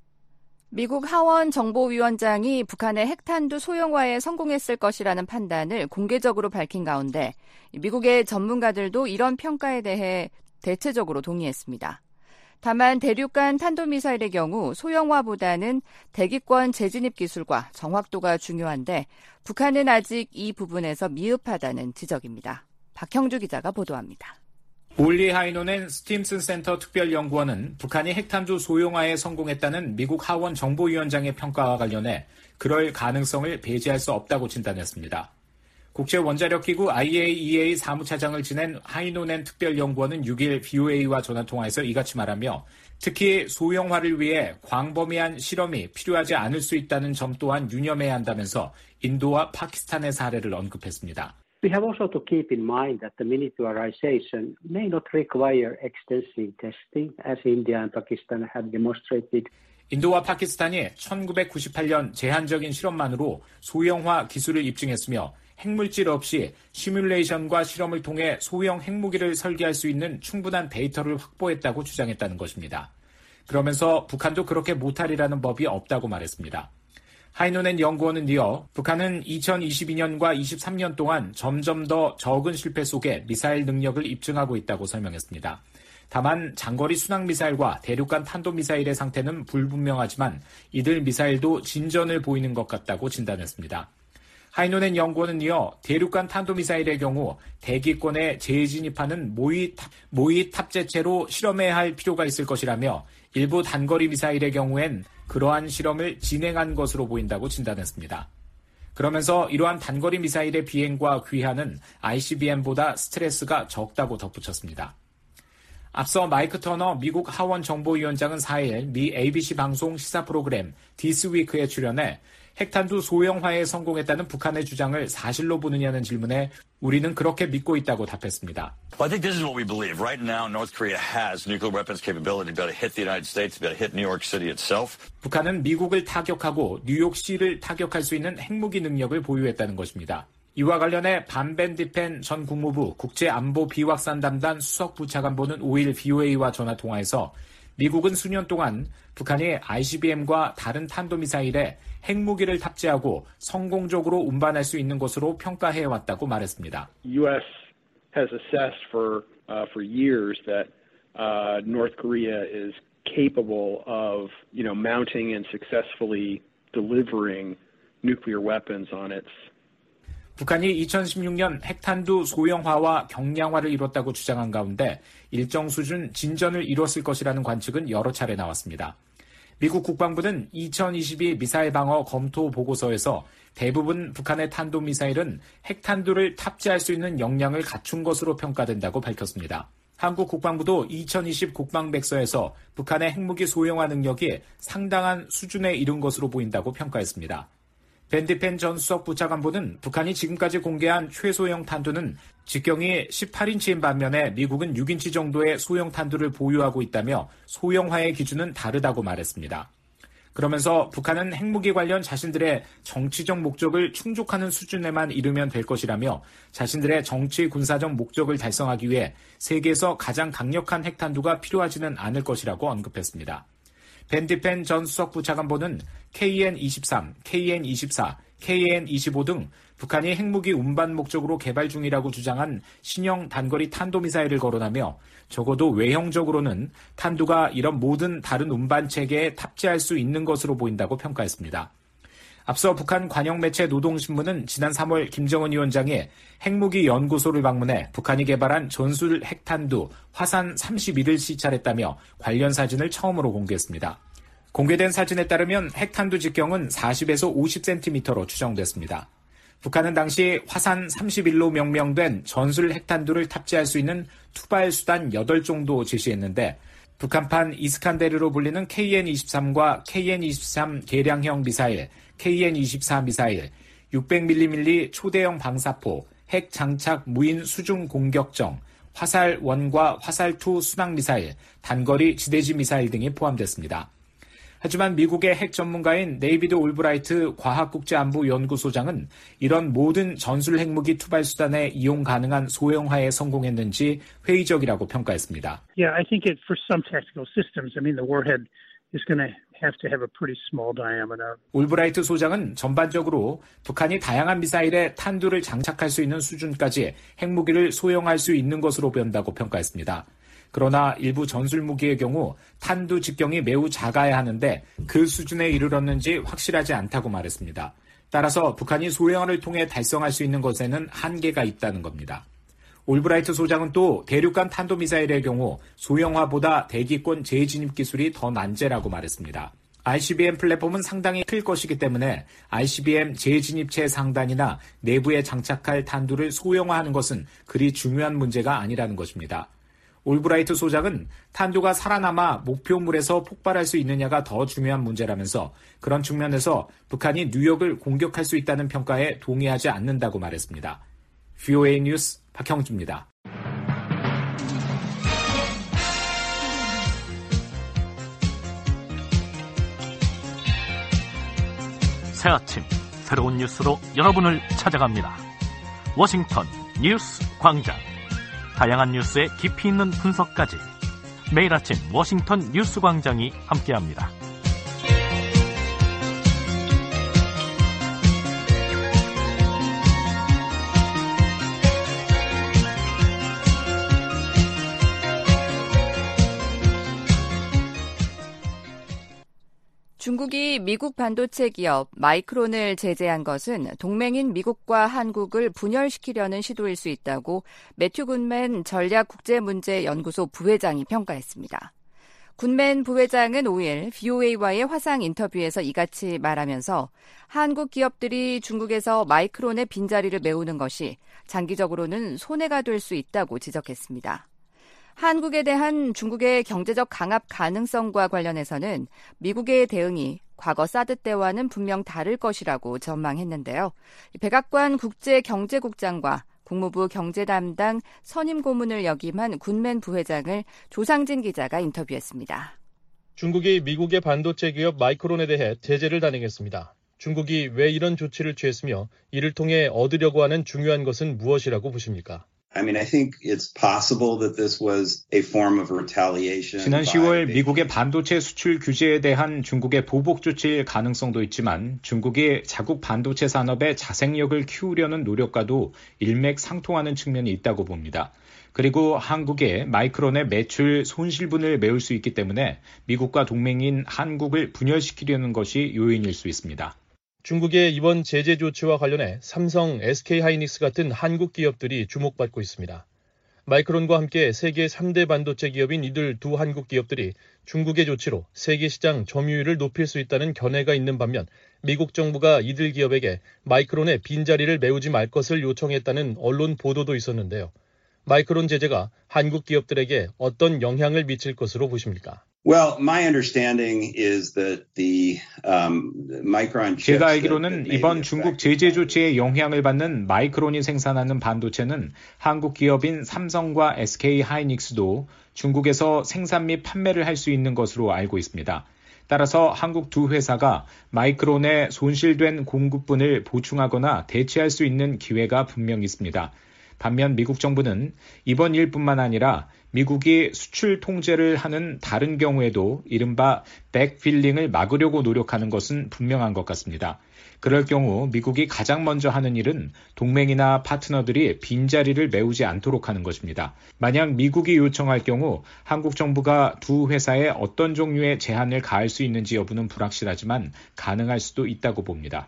미국 하원 정보위원장이 북한의 핵탄두 소형화에 성공했을 것이라는 판단을 공개적으로 밝힌 가운데 미국의 전문가들도 이런 평가에 대해 대체적으로 동의했습니다. 다만 대륙간 탄도미사일의 경우 소형화보다는 대기권 재진입 기술과 정확도가 중요한데 북한은 아직 이 부분에서 미흡하다는 지적입니다. 박형주 기자가 보도합니다. 올리 하이노넨 스팀슨 센터 특별연구원은 북한이 핵탄두 소형화에 성공했다는 미국 하원 정보위원장의 평가와 관련해 그럴 가능성을 배제할 수 없다고 진단했습니다. 국제원자력기구 IAEA 사무차장을 지낸 하이노넨 특별연구원은 6일 VOA와 전화통화에서 이같이 말하며 특히 소형화를 위해 광범위한 실험이 필요하지 않을 수 있다는 점 또한 유념해야 한다면서 인도와 파키스탄의 사례를 언급했습니다. We have also to keep in mind that the miniaturization may not require extensive testing, as India and Pakistan have demonstrated. 인도와 파키스탄이 1998년 제한적인 실험만으로 소형화 기술을 입증했으며 핵물질 없이 시뮬레이션과 실험을 통해 소형 핵무기를 설계할 수 있는 충분한 데이터를 확보했다고 주장했다는 것입니다. 그러면서 북한도 그렇게 못하리라는 법이 없다고 말했습니다. 하이노넨 연구원은 이어 북한은 2022년과 23년 동안 점점 더 적은 실패 속에 미사일 능력을 입증하고 있다고 설명했습니다. 다만 장거리 순항미사일과 대륙간 탄도미사일의 상태는 불분명하지만 이들 미사일도 진전을 보이는 것 같다고 진단했습니다. 하이노넨 연구원은 이어 대륙간 탄도미사일의 경우 대기권에 재진입하는 모의 탑재체로 실험해야 할 필요가 있을 것이라며 일부 단거리 미사일의 경우엔 그러한 실험을 진행한 것으로 보인다고 진단했습니다. 그러면서 이러한 단거리 미사일의 비행과 귀환은 ICBM보다 스트레스가 적다고 덧붙였습니다. 앞서 마이크 터너 미국 하원 정보위원장은 4일 미 ABC 방송 시사 프로그램 디스위크에 출연해 핵탄두 소형화에 성공했다는 북한의 주장을 사실로 보느냐는 질문에 우리는 그렇게 믿고 있다고 답했습니다. Well, I think this is what we believe. Right now, North Korea has nuclear weapons capability to be able to hit the United States, to be able to hit New York City itself. 북한은 미국을 타격하고 뉴욕시를 타격할 수 있는 핵무기 능력을 보유했다는 것입니다. 이와 관련해 반 벤디펜 전 국무부 국제안보 비확산 담당 수석 부차관보는 5일 VOA와 전화통화에서 미국은 수년 동안 북한이 ICBM과 다른 탄도미사일에 핵무기를 탑재하고 성공적으로 운반할 수 있는 것으로 평가해왔다고 말했습니다. U.S. has assessed for years that North Korea is capable of, mounting and successfully delivering nuclear weapons on its. 북한이 2016년 핵탄두 소형화와 경량화를 이뤘다고 주장한 가운데 일정 수준 진전을 이뤘을 것이라는 관측은 여러 차례 나왔습니다. 미국 국방부는 2022 미사일 방어 검토 보고서에서 대부분 북한의 탄도미사일은 핵탄두를 탑재할 수 있는 역량을 갖춘 것으로 평가된다고 밝혔습니다. 한국 국방부도 2020 국방백서에서 북한의 핵무기 소형화 능력이 상당한 수준에 이른 것으로 보인다고 평가했습니다. 벤디펜 전 수석 부차관보는 북한이 지금까지 공개한 최소형 탄두는 직경이 18인치인 반면에 미국은 6인치 정도의 소형 탄두를 보유하고 있다며 소형화의 기준은 다르다고 말했습니다. 그러면서 북한은 핵무기 관련 자신들의 정치적 목적을 충족하는 수준에만 이르면 될 것이라며 자신들의 정치 군사적 목적을 달성하기 위해 세계에서 가장 강력한 핵탄두가 필요하지는 않을 것이라고 언급했습니다. 벤디펜 전 수석 부차관보는 KN-23, KN-24, KN-25 등 북한이 핵무기 운반 목적으로 개발 중이라고 주장한 신형 단거리 탄도미사일을 거론하며 적어도 외형적으로는 탄두가 이런 모든 다른 운반 체계에 탑재할 수 있는 것으로 보인다고 평가했습니다. 앞서 북한 관영 매체 노동신문은 지난 3월 김정은 위원장이 핵무기 연구소를 방문해 북한이 개발한 전술 핵탄두 화산 31을 시찰했다며 관련 사진을 처음으로 공개했습니다. 공개된 사진에 따르면 핵탄두 직경은 40에서 50cm로 추정됐습니다. 북한은 당시 화산 31로 명명된 전술 핵탄두를 탑재할 수 있는 투발 수단 8종도 제시했는데 북한판 이스칸데르로 불리는 KN-23과 KN-23 개량형 미사일, KN-24 미사일, 600mm 초대형 방사포, 핵 장착 무인 수중 공격정, 화살-1과 화살-2 순항미사일, 단거리 지대지 미사일 등이 포함됐습니다. 하지만 미국의 핵 전문가인 네이비드 올브라이트 과학국제안보연구소장은 이런 모든 전술 핵무기 투발 수단에 이용 가능한 소형화에 성공했는지 회의적이라고 평가했습니다. Yeah, I think for some technical systems, the warhead is going to have to have a pretty small diameter. 올브라이트 소장은 전반적으로 북한이 다양한 미사일에 탄두를 장착할 수 있는 수준까지 핵무기를 소형할 수 있는 것으로 보인다고 평가했습니다. 그러나 일부 전술무기의 경우 탄두 직경이 매우 작아야 하는데 그 수준에 이르렀는지 확실하지 않다고 말했습니다. 따라서 북한이 소형화를 통해 달성할 수 있는 것에는 한계가 있다는 겁니다. 올브라이트 소장은 또 대륙간 탄도미사일의 경우 소형화보다 대기권 재진입 기술이 더 난제라고 말했습니다. ICBM 플랫폼은 상당히 클 것이기 때문에 ICBM 재진입체 상단이나 내부에 장착할 탄두를 소형화하는 것은 그리 중요한 문제가 아니라는 것입니다. 올브라이트 소장은 탄도가 살아남아 목표물에서 폭발할 수 있느냐가 더 중요한 문제라면서 그런 측면에서 북한이 뉴욕을 공격할 수 있다는 평가에 동의하지 않는다고 말했습니다. VOA 뉴스 박형주입니다. 새 아침 새로운 뉴스로 여러분을 찾아갑니다. 워싱턴 뉴스 광장. 다양한 뉴스의 깊이 있는 분석까지 매일 아침 워싱턴 뉴스 광장이 함께합니다. 중국이 미국 반도체 기업 마이크론을 제재한 것은 동맹인 미국과 한국을 분열시키려는 시도일 수 있다고 매튜 굿맨 전략국제문제연구소 부회장이 평가했습니다. 굿맨 부회장은 5일 VOA와의 화상 인터뷰에서 이같이 말하면서 한국 기업들이 중국에서 마이크론의 빈자리를 메우는 것이 장기적으로는 손해가 될 수 있다고 지적했습니다. 한국에 대한 중국의 경제적 강압 가능성과 관련해서는 미국의 대응이 과거 사드 때와는 분명 다를 것이라고 전망했는데요. 백악관 국제경제국장과 국무부 경제담당 선임 고문을 역임한 굿맨 부회장을 조상진 기자가 인터뷰했습니다. 중국이 미국의 반도체 기업 마이크론에 대해 제재를 단행했습니다. 중국이 왜 이런 조치를 취했으며 이를 통해 얻으려고 하는 중요한 것은 무엇이라고 보십니까? I think it's possible that this was a form of retaliation. 지난 10월 미국의 반도체 수출 규제에 대한 중국의 보복 조치일 가능성도 있지만 중국이 자국 반도체 산업의 자생력을 키우려는 노력과도 일맥상통하는 측면이 있다고 봅니다. 그리고 한국의 마이크론의 매출 손실분을 메울 수 있기 때문에 미국과 동맹인 한국을 분열시키려는 것이 요인일 수 있습니다. 중국의 이번 제재 조치와 관련해 삼성, SK하이닉스 같은 한국 기업들이 주목받고 있습니다. 마이크론과 함께 세계 3대 반도체 기업인 이들 두 한국 기업들이 중국의 조치로 세계 시장 점유율을 높일 수 있다는 견해가 있는 반면 미국 정부가 이들 기업에게 마이크론의 빈자리를 메우지 말 것을 요청했다는 언론 보도도 있었는데요. 마이크론 제재가 한국 기업들에게 어떤 영향을 미칠 것으로 보십니까? Well, my understanding is that the Micron chips. 제가 알기로는 이번 중국 제재 조치에 영향을 받는 마이크론이 생산하는 반도체는 한국 기업인 삼성과 SK하이닉스도 중국에서 생산 및 판매를 할 수 있는 것으로 알고 있습니다. 따라서 한국 두 회사가 마이크론의 손실된 공급분을 보충하거나 대체할 수 있는 기회가 분명히 있습니다. 반면 미국 정부는 이번 일뿐만 아니라 미국이 수출 통제를 하는 다른 경우에도 이른바 백필링을 막으려고 노력하는 것은 분명한 것 같습니다. 그럴 경우 미국이 가장 먼저 하는 일은 동맹이나 파트너들이 빈자리를 메우지 않도록 하는 것입니다. 만약 미국이 요청할 경우 한국 정부가 두 회사에 어떤 종류의 제한을 가할 수 있는지 여부는 불확실하지만 가능할 수도 있다고 봅니다.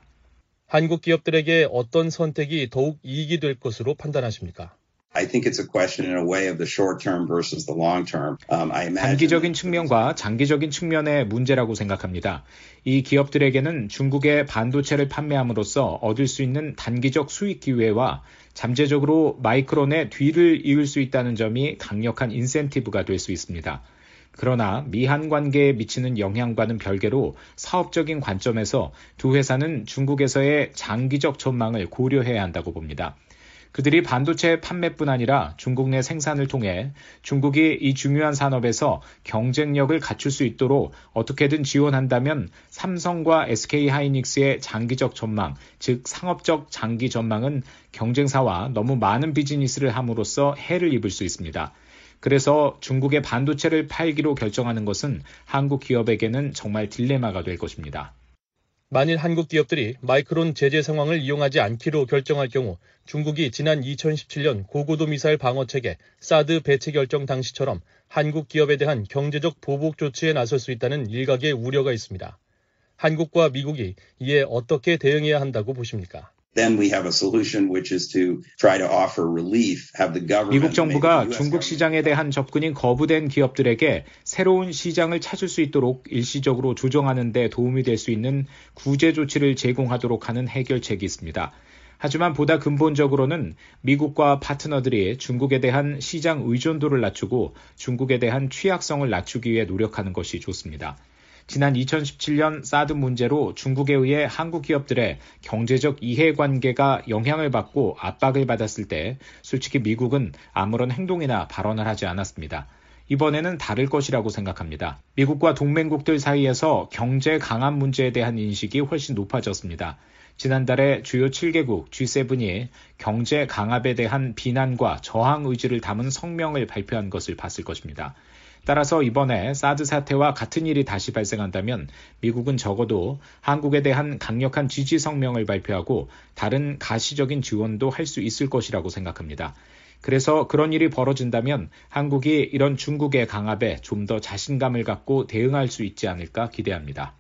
한국 기업들에게 어떤 선택이 더욱 이익이 될 것으로 판단하십니까? I think it's a question in a way of the short term versus the long term. 단기적인 측면과 장기적인 측면의 문제라고 생각합니다. 이 기업들에게는 중국의 반도체를 판매함으로써 얻을 수 있는 단기적 수익 기회와 잠재적으로 마이크론의 뒤를 이을 수 있다는 점이 강력한 인센티브가 될 수 있습니다. 그러나 미한 관계에 미치는 영향과는 별개로 사업적인 관점에서 두 회사는 중국에서의 장기적 전망을 고려해야 한다고 봅니다. 그들이 반도체 판매뿐 아니라 중국 내 생산을 통해 중국이 이 중요한 산업에서 경쟁력을 갖출 수 있도록 어떻게든 지원한다면 삼성과 SK하이닉스의 장기적 전망, 즉 상업적 장기 전망은 경쟁사와 너무 많은 비즈니스를 함으로써 해를 입을 수 있습니다. 그래서 중국의 반도체를 팔기로 결정하는 것은 한국 기업에게는 정말 딜레마가 될 것입니다. 만일 한국 기업들이 마이크론 제재 상황을 이용하지 않기로 결정할 경우 중국이 지난 2017년 고고도 미사일 방어체계 사드 배치 결정 당시처럼 한국 기업에 대한 경제적 보복 조치에 나설 수 있다는 일각의 우려가 있습니다. 한국과 미국이 이에 어떻게 대응해야 한다고 보십니까? Then we have a solution which is to try to offer relief, have the government. 미국 정부가 중국 시장에 대한 접근이 거부된 기업들에게 새로운 시장을 찾을 수 있도록 일시적으로 조정하는 데 도움이 될 수 있는 구제 조치를 제공하도록 하는 해결책이 있습니다. 하지만 보다 근본적으로는 미국과 파트너들이 중국에 대한 시장 의존도를 낮추고 중국에 대한 취약성을 낮추기 위해 노력하는 것이 좋습니다. 지난 2017년 사드 문제로 중국에 의해 한국 기업들의 경제적 이해관계가 영향을 받고 압박을 받았을 때 솔직히 미국은 아무런 행동이나 발언을 하지 않았습니다. 이번에는 다를 것이라고 생각합니다. 미국과 동맹국들 사이에서 경제 강압 문제에 대한 인식이 훨씬 높아졌습니다. 지난달에 주요 7개국 G7이 경제 강압에 대한 비난과 저항 의지를 담은 성명을 발표한 것을 봤을 것입니다. 따라서 이번에 사드 사태와 같은 일이 다시 발생한다면 미국은 적어도 한국에 대한 강력한 지지 성명을 발표하고 다른 가시적인 지원도 할 수 있을 것이라고 생각합니다. 그래서 그런 일이 벌어진다면 한국이 이런 중국의 강압에 좀 더 자신감을 갖고 대응할 수 있지 않을까 기대합니다.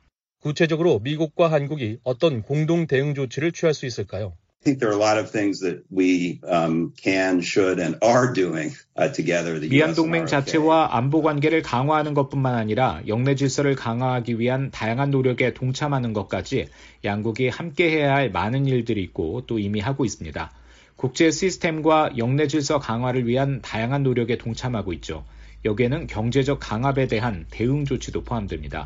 구체적으로 미국과 한국이 어떤 공동 대응 조치를 취할 수 있을까요? I think there are a lot of things that we can, should, and are doing together. 미한 동맹 자체와 안보 관계를 강화하는 것뿐만 아니라 영내 질서를 강화하기 위한 다양한 노력에 동참하는 것까지 양국이 함께 해야 할 많은 일들이 있고 또 이미 하고 있습니다. 국제 시스템과 영내 질서 강화를 위한 다양한 노력에 동참하고 있죠. 여기에는 경제적 강압에 대한 대응 조치도 포함됩니다.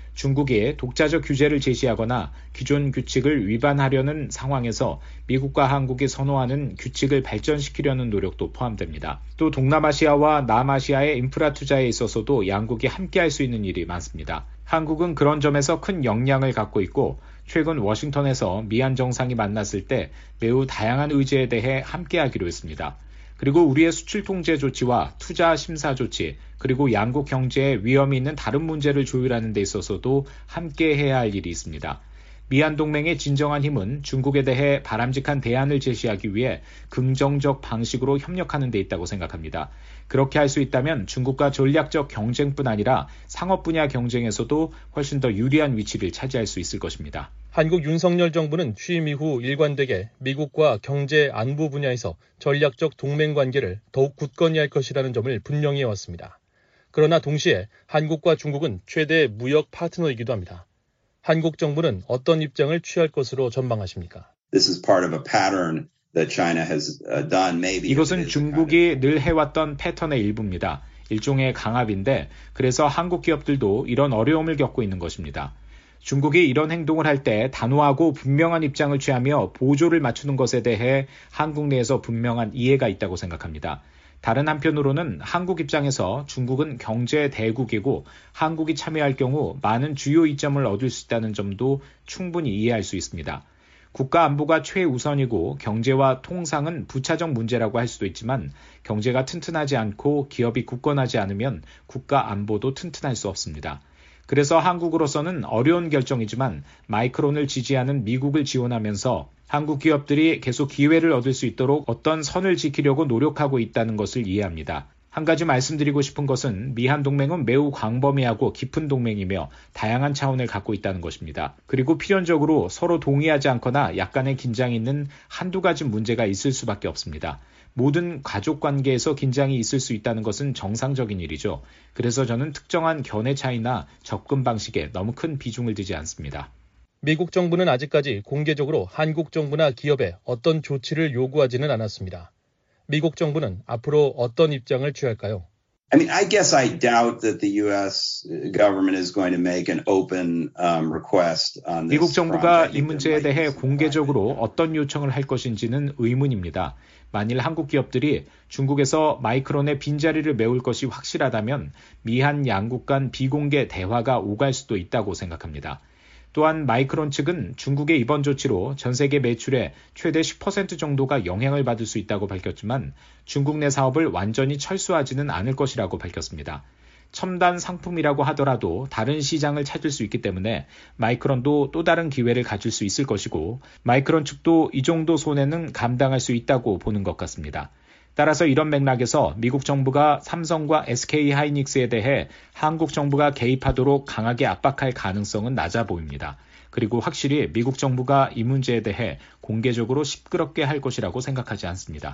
중국이 독자적 규제를 제시하거나 기존 규칙을 위반하려는 상황에서 미국과 한국이 선호하는 규칙을 발전시키려는 노력도 포함됩니다. 또 동남아시아와 남아시아의 인프라 투자에 있어서도 양국이 함께할 수 있는 일이 많습니다. 한국은 그런 점에서 큰 역량을 갖고 있고 최근 워싱턴에서 미한 정상이 만났을 때 매우 다양한 의제에 대해 함께하기로 했습니다. 그리고 우리의 수출 통제 조치와 투자 심사 조치, 그리고 양국 경제에 위험이 있는 다른 문제를 조율하는 데 있어서도 함께 해야 할 일이 있습니다. 미한 동맹의 진정한 힘은 중국에 대해 바람직한 대안을 제시하기 위해 긍정적 방식으로 협력하는 데 있다고 생각합니다. 그렇게 할 수 있다면 중국과 전략적 경쟁뿐 아니라 상업 분야 경쟁에서도 훨씬 더 유리한 위치를 차지할 수 있을 것입니다. 한국 윤석열 정부는 취임 이후 일관되게 미국과 경제 안보 분야에서 전략적 동맹 관계를 더욱 굳건히 할 것이라는 점을 분명히 해왔습니다. 그러나 동시에 한국과 중국은 최대 무역 파트너이기도 합니다. 한국 정부는 어떤 입장을 취할 것으로 전망하십니까? This is part of a pattern that China has done. Maybe 이것은 중국이 늘 해왔던 패턴의 일부입니다. 일종의 강압인데 그래서 한국 기업들도 이런 어려움을 겪고 있는 것입니다. 중국이 이런 행동을 할 때 단호하고 분명한 입장을 취하며 보조를 맞추는 것에 대해 한국 내에서 분명한 이해가 있다고 생각합니다. 다른 한편으로는 한국 입장에서 중국은 경제 대국이고 한국이 참여할 경우 많은 주요 이점을 얻을 수 있다는 점도 충분히 이해할 수 있습니다. 국가 안보가 최우선이고 경제와 통상은 부차적 문제라고 할 수도 있지만 경제가 튼튼하지 않고 기업이 굳건하지 않으면 국가 안보도 튼튼할 수 없습니다. 그래서 한국으로서는 어려운 결정이지만 마이크론을 지지하는 미국을 지원하면서 한국 기업들이 계속 기회를 얻을 수 있도록 어떤 선을 지키려고 노력하고 있다는 것을 이해합니다. 한 가지 말씀드리고 싶은 것은 미한 동맹은 매우 광범위하고 깊은 동맹이며 다양한 차원을 갖고 있다는 것입니다. 그리고 필연적으로 서로 동의하지 않거나 약간의 긴장이 있는 한두 가지 문제가 있을 수밖에 없습니다. 모든 가족 관계에서 긴장이 있을 수 있다는 것은 정상적인 일이죠. 그래서 저는 특정한 견해 차이나 접근 방식에 너무 큰 비중을 두지 않습니다. 미국 정부는 아직까지 공개적으로 한국 정부나 기업에 어떤 조치를 요구하지는 않았습니다. 미국 정부는 앞으로 어떤 입장을 취할까요? I guess I doubt that the U.S. government is going to make an open request on this. 미국 정부가 이 문제에 대해 공개적으로 어떤 요청을 할 것인지는 의문입니다. 만일 한국 기업들이 중국에서 마이크론의 빈자리를 메울 것이 확실하다면 미한 양국 간 비공개 대화가 오갈 수도 있다고 생각합니다. 또한 마이크론 측은 중국의 이번 조치로 전 세계 매출의 최대 10% 정도가 영향을 받을 수 있다고 밝혔지만 중국 내 사업을 완전히 철수하지는 않을 것이라고 밝혔습니다. 첨단 상품이라고 하더라도 다른 시장을 찾을 수 있기 때문에 마이크론도 또 다른 기회를 가질 수 있을 것이고 마이크론 측도 이 정도 손해는 감당할 수 있다고 보는 것 같습니다. 따라서 이런 맥락에서 미국 정부가 삼성과 SK 하이닉스에 대해 한국 정부가 개입하도록 강하게 압박할 가능성은 낮아 보입니다. 그리고 확실히 미국 정부가 이 문제에 대해 공개적으로 시끄럽게 할 것이라고 생각하지 않습니다.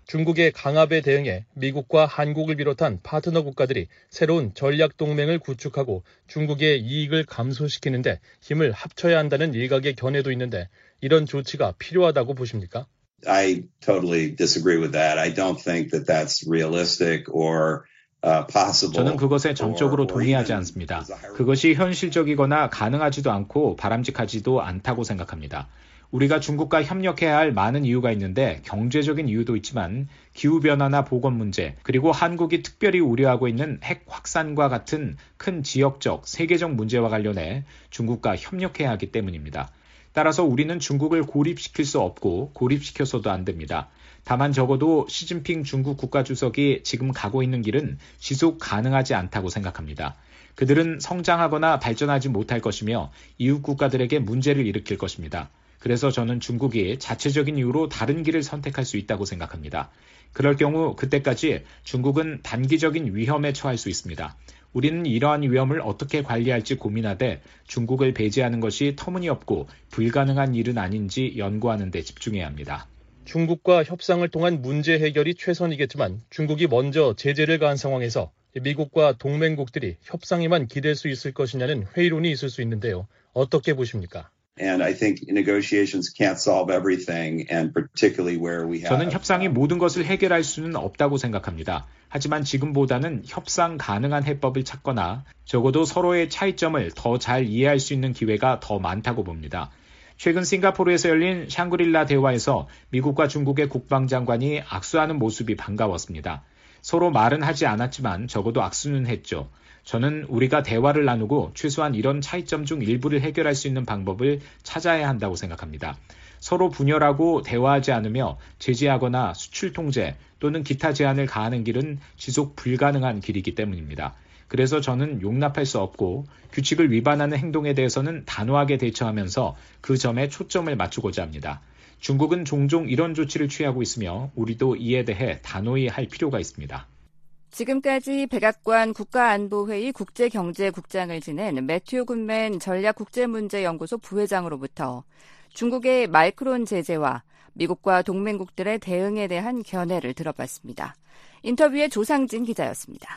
중국의 강압에 대응해 미국과 한국을 비롯한 파트너 국가들이 새로운 전략 동맹을 구축하고 중국의 이익을 감소시키는데 힘을 합쳐야 한다는 일각의 견해도 있는데 이런 조치가 필요하다고 보십니까? I totally disagree with that. I don't think that that's realistic or possible. 저는 그것에 전적으로 동의하지 않습니다. 그것이 현실적이거나 가능하지도 않고 바람직하지도 않다고 생각합니다. 우리가 중국과 협력해야 할 많은 이유가 있는데 경제적인 이유도 있지만 기후변화나 보건 문제, 그리고 한국이 특별히 우려하고 있는 핵 확산과 같은 큰 지역적, 세계적 문제와 관련해 중국과 협력해야 하기 때문입니다. 따라서 우리는 중국을 고립시킬 수 없고 고립시켜서도 안 됩니다. 다만 적어도 시진핑 중국 국가주석이 지금 가고 있는 길은 지속 가능하지 않다고 생각합니다. 그들은 성장하거나 발전하지 못할 것이며 이웃 국가들에게 문제를 일으킬 것입니다. 그래서 저는 중국이 자체적인 이유로 다른 길을 선택할 수 있다고 생각합니다. 그럴 경우 그때까지 중국은 단기적인 위험에 처할 수 있습니다. 우리는 이러한 위험을 어떻게 관리할지 고민하되 중국을 배제하는 것이 터무니없고 불가능한 일은 아닌지 연구하는 데 집중해야 합니다. 중국과 협상을 통한 문제 해결이 최선이겠지만 중국이 먼저 제재를 가한 상황에서 미국과 동맹국들이 협상에만 기댈 수 있을 것이냐는 회의론이 있을 수 있는데요. 어떻게 보십니까? And I think negotiations can't solve everything, and particularly where we have. 저는 협상이 모든 것을 해결할 수는 없다고 생각합니다. 하지만 지금보다는 협상 가능한 해법을 찾거나 적어도 서로의 차이점을 더 잘 이해할 수 있는 기회가 더 많다고 봅니다. 최근 싱가포르에서 열린 샹그릴라 대화에서 미국과 중국의 국방장관이 악수하는 모습이 반가웠습니다. 서로 말은 하지 않았지만 적어도 악수는 했죠. 저는 우리가 대화를 나누고 최소한 이런 차이점 중 일부를 해결할 수 있는 방법을 찾아야 한다고 생각합니다. 서로 분열하고 대화하지 않으며 제재하거나 수출 통제 또는 기타 제한을 가하는 길은 지속 불가능한 길이기 때문입니다. 그래서 저는 용납할 수 없고 규칙을 위반하는 행동에 대해서는 단호하게 대처하면서 그 점에 초점을 맞추고자 합니다. 중국은 종종 이런 조치를 취하고 있으며 우리도 이에 대해 단호히 할 필요가 있습니다. 지금까지 백악관 국가안보회의 국제경제국장을 지낸 매튜 굿맨 전략국제문제연구소 부회장으로부터 중국의 마이크론 제재와 미국과 동맹국들의 대응에 대한 견해를 들어봤습니다. 인터뷰의 조상진 기자였습니다.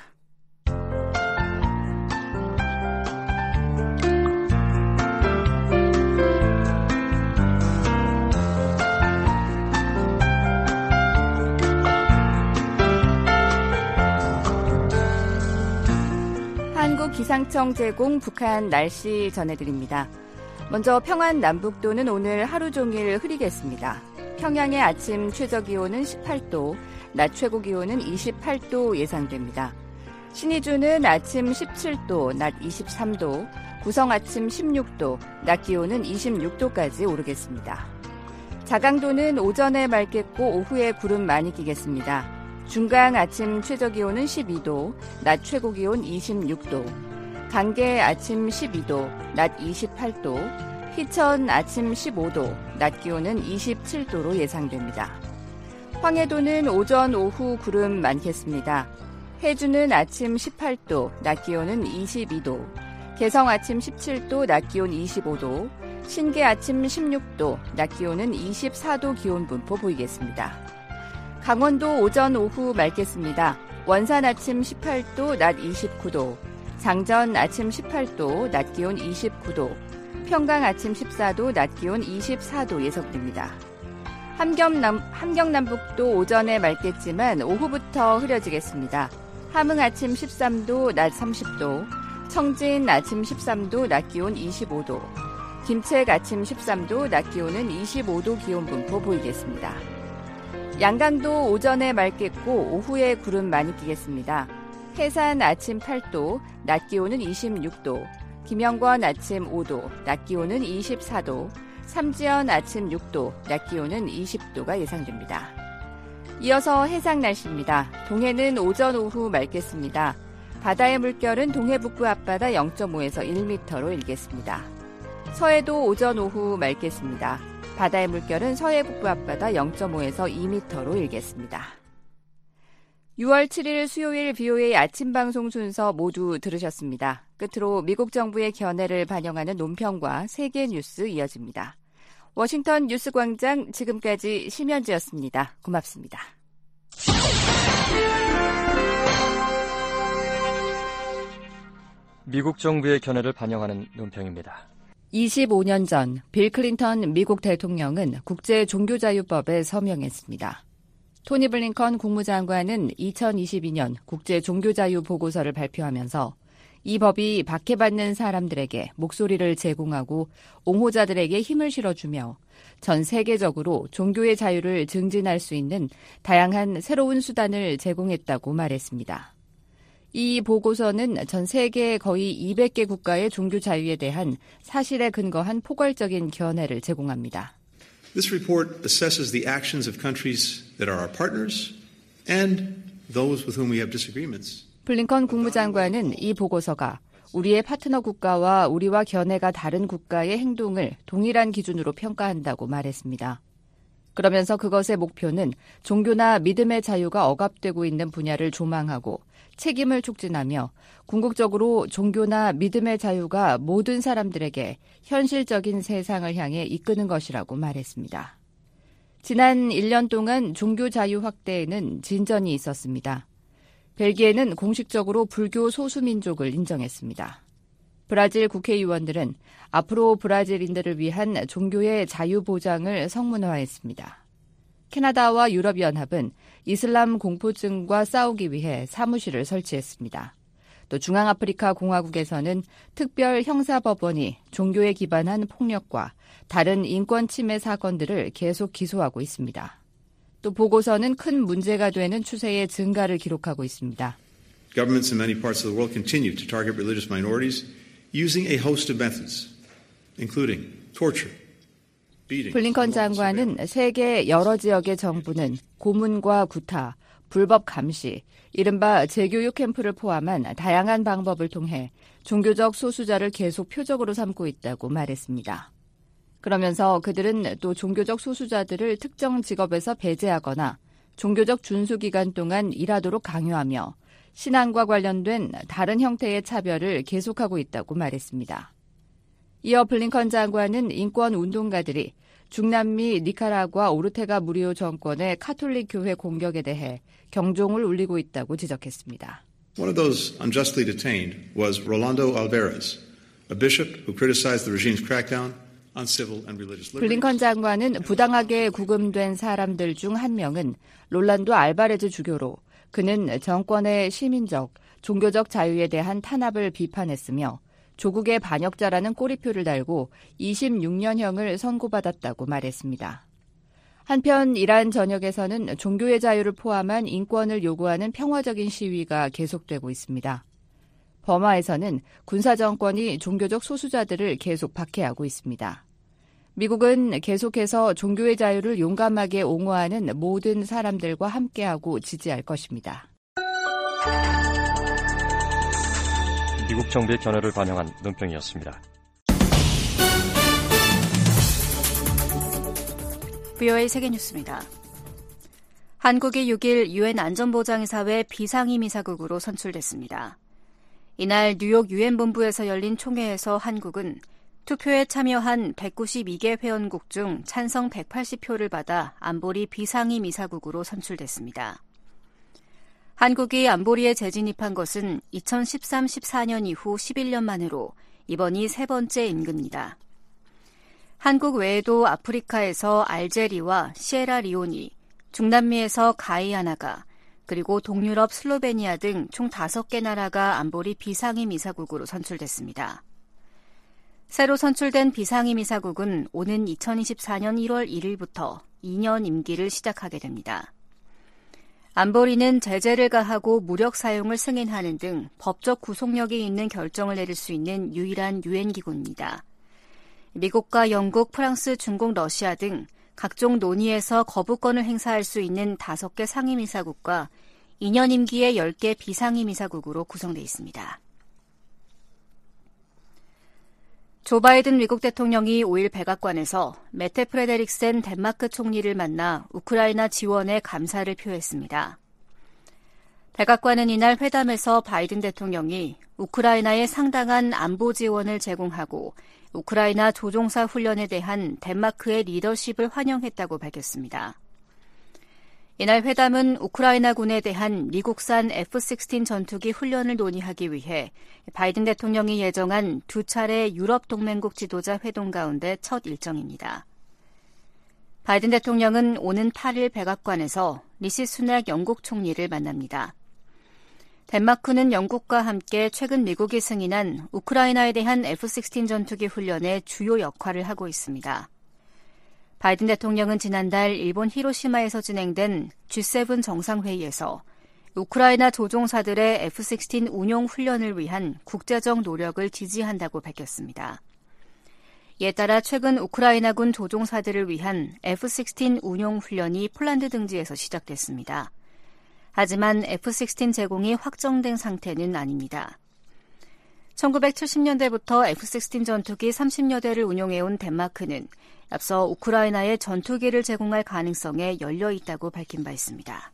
한국기상청 제공 북한 날씨 전해드립니다. 먼저 평안 남북도는 오늘 하루 종일 흐리겠습니다. 평양의 아침 최저기온은 18도, 낮 최고기온은 28도 예상됩니다. 신의주는 아침 17도, 낮 23도, 구성 아침 16도, 낮 기온은 26도까지 오르겠습니다. 자강도는 오전에 맑겠고 오후에 구름 많이 끼겠습니다. 중강 아침 최저기온은 12도, 낮 최고기온 26도, 강계 아침 12도, 낮 28도, 희천 아침 15도, 낮 기온은 27도로 예상됩니다. 황해도는 오전 오후 구름 많겠습니다. 해주는 아침 18도, 낮 기온은 22도, 개성 아침 17도, 낮 기온 25도, 신계 아침 16도, 낮 기온은 24도 기온 분포 보이겠습니다. 강원도 오전 오후 맑겠습니다. 원산 아침 18도, 낮 29도, 장전 아침 18도, 낮 기온 29도, 평강 아침 14도, 낮 기온 24도 예상됩니다. 함경남북도 오전에 맑겠지만 오후부터 흐려지겠습니다. 함흥 아침 13도, 낮 30도, 청진 아침 13도, 낮 기온 25도, 김책 아침 13도, 낮 기온은 25도 기온 분포 보이겠습니다. 양강도 오전에 맑겠고 오후에 구름 많이 끼겠습니다. 해산 아침 8도, 낮 기온은 26도, 김영권 아침 5도, 낮 기온은 24도, 삼지연 아침 6도, 낮 기온은 20도가 예상됩니다. 이어서 해상 날씨입니다. 동해는 오전 오후 맑겠습니다. 바다의 물결은 동해 북부 앞바다 0.5에서 1m로 일겠습니다. 서해도 오전 오후 맑겠습니다. 바다의 물결은 서해 북부 앞바다 0.5에서 2m로 일겠습니다. 6월 7일 수요일 VOA 아침 방송 순서 모두 들으셨습니다. 끝으로 미국 정부의 견해를 반영하는 논평과 세계 뉴스 이어집니다. 워싱턴 뉴스광장 지금까지 심현지였습니다. 고맙습니다. 미국 정부의 견해를 반영하는 논평입니다. 25년 전 빌 클린턴 미국 대통령은 국제종교자유법에 서명했습니다. 토니 블링컨 국무장관은 2022년 국제종교자유 보고서를 발표하면서 이 법이 박해받는 사람들에게 목소리를 제공하고 옹호자들에게 힘을 실어주며 전 세계적으로 종교의 자유를 증진할 수 있는 다양한 새로운 수단을 제공했다고 말했습니다. 이 보고서는 전 세계 거의 200개 국가의 종교 자유에 대한 사실에 근거한 포괄적인 견해를 제공합니다. This report assesses the actions of countries that are our partners and those with whom we have disagreements. 블링컨 국무장관은 이 보고서가 우리의 파트너 국가와 우리와 견해가 다른 국가의 행동을 동일한 기준으로 평가한다고 말했습니다. 그러면서 그것의 목표는 종교나 믿음의 자유가 억압되고 있는 분야를 조망하고 책임을 촉진하며 궁극적으로 종교나 믿음의 자유가 모든 사람들에게 현실적인 세상을 향해 이끄는 것이라고 말했습니다. 지난 1년 동안 종교 자유 확대에는 진전이 있었습니다. 벨기에는 공식적으로 불교 소수민족을 인정했습니다. 브라질 국회의원들은 앞으로 브라질인들을 위한 종교의 자유 보장을 성문화했습니다. 캐나다와 유럽연합은 이슬람 공포증과 싸우기 위해 사무실을 설치했습니다. 또 중앙아프리카 공화국에서는 특별 형사법원이 종교에 기반한 폭력과 다른 인권 침해 사건들을 계속 기소하고 있습니다. 또 보고서는 큰 문제가 되는 추세의 증가를 기록하고 있습니다. Governments in many parts of the world continue to target religious minorities using a host of methods, including torture. 블링컨 장관은 세계 여러 지역의 정부는 고문과 구타, 불법 감시, 이른바 재교육 캠프를 포함한 다양한 방법을 통해 종교적 소수자를 계속 표적으로 삼고 있다고 말했습니다. 그러면서 그들은 또 종교적 소수자들을 특정 직업에서 배제하거나 종교적 준수 기간 동안 일하도록 강요하며 신앙과 관련된 다른 형태의 차별을 계속하고 있다고 말했습니다. 이어 블링컨 장관은 인권 운동가들이 중남미 니카라과 오르테가 무리오 정권의 카톨릭 교회 공격에 대해 경종을 울리고 있다고 지적했습니다. One of those unjustly detained was Rolando Alvarez, a bishop who criticized the regime's crackdown on civil and religious liberties. 블링컨 장관은 부당하게 구금된 사람들 중 한 명은 롤란도 알바레즈 주교로 그는 정권의 시민적, 종교적 자유에 대한 탄압을 비판했으며 조국의 반역자라는 꼬리표를 달고 26년형을 선고받았다고 말했습니다. 한편 이란 전역에서는 종교의 자유를 포함한 인권을 요구하는 평화적인 시위가 계속되고 있습니다. 버마에서는 군사정권이 종교적 소수자들을 계속 박해하고 있습니다. 미국은 계속해서 종교의 자유를 용감하게 옹호하는 모든 사람들과 함께하고 지지할 것입니다. 미국 정부의 견해를 반영한 논평이었습니다. VOA 세계뉴스입니다. 한국이 6일 유엔 안전보장이사회 비상임이사국으로 선출됐습니다. 이날 뉴욕 유엔 본부에서 열린 총회에서 한국은 투표에 참여한 192개 회원국 중 찬성 180표를 받아 안보리 비상임이사국으로 선출됐습니다. 한국이 안보리에 재진입한 것은 2013-14년 이후 11년 만으로 이번이 세 번째 임기입니다. 한국 외에도 아프리카에서 알제리와 시에라리온이, 중남미에서 가이아나가, 그리고 동유럽 슬로베니아 등 총 5개 나라가 안보리 비상임이사국으로 선출됐습니다. 새로 선출된 비상임이사국은 오는 2024년 1월 1일부터 2년 임기를 시작하게 됩니다. 안보리는 제재를 가하고 무력 사용을 승인하는 등 법적 구속력이 있는 결정을 내릴 수 있는 유일한 유엔 기구입니다. 미국과 영국, 프랑스, 중국, 러시아 등 각종 논의에서 거부권을 행사할 수 있는 5개 상임이사국과 2년 임기의 10개 비상임이사국으로 구성되어 있습니다. 조 바이든 미국 대통령이 5일 백악관에서 메테 프레데릭센 덴마크 총리를 만나 우크라이나 지원에 감사를 표했습니다. 백악관은 이날 회담에서 바이든 대통령이 우크라이나에 상당한 안보 지원을 제공하고 우크라이나 조종사 훈련에 대한 덴마크의 리더십을 환영했다고 밝혔습니다. 이날 회담은 우크라이나군에 대한 미국산 F-16 전투기 훈련을 논의하기 위해 바이든 대통령이 예정한 두 차례 유럽 동맹국 지도자 회동 가운데 첫 일정입니다. 바이든 대통령은 오는 8일 백악관에서 리시 수낙 영국 총리를 만납니다. 덴마크는 영국과 함께 최근 미국이 승인한 우크라이나에 대한 F-16 전투기 훈련의 주요 역할을 하고 있습니다. 바이든 대통령은 지난달 일본 히로시마에서 진행된 G7 정상회의에서 우크라이나 조종사들의 F-16 운용 훈련을 위한 국제적 노력을 지지한다고 밝혔습니다. 이에 따라 최근 우크라이나군 조종사들을 위한 F-16 운용 훈련이 폴란드 등지에서 시작됐습니다. 하지만 F-16 제공이 확정된 상태는 아닙니다. 1970년대부터 F-16 전투기 30여 대를 운용해온 덴마크는 앞서 우크라이나에 전투기를 제공할 가능성에 열려 있다고 밝힌 바 있습니다.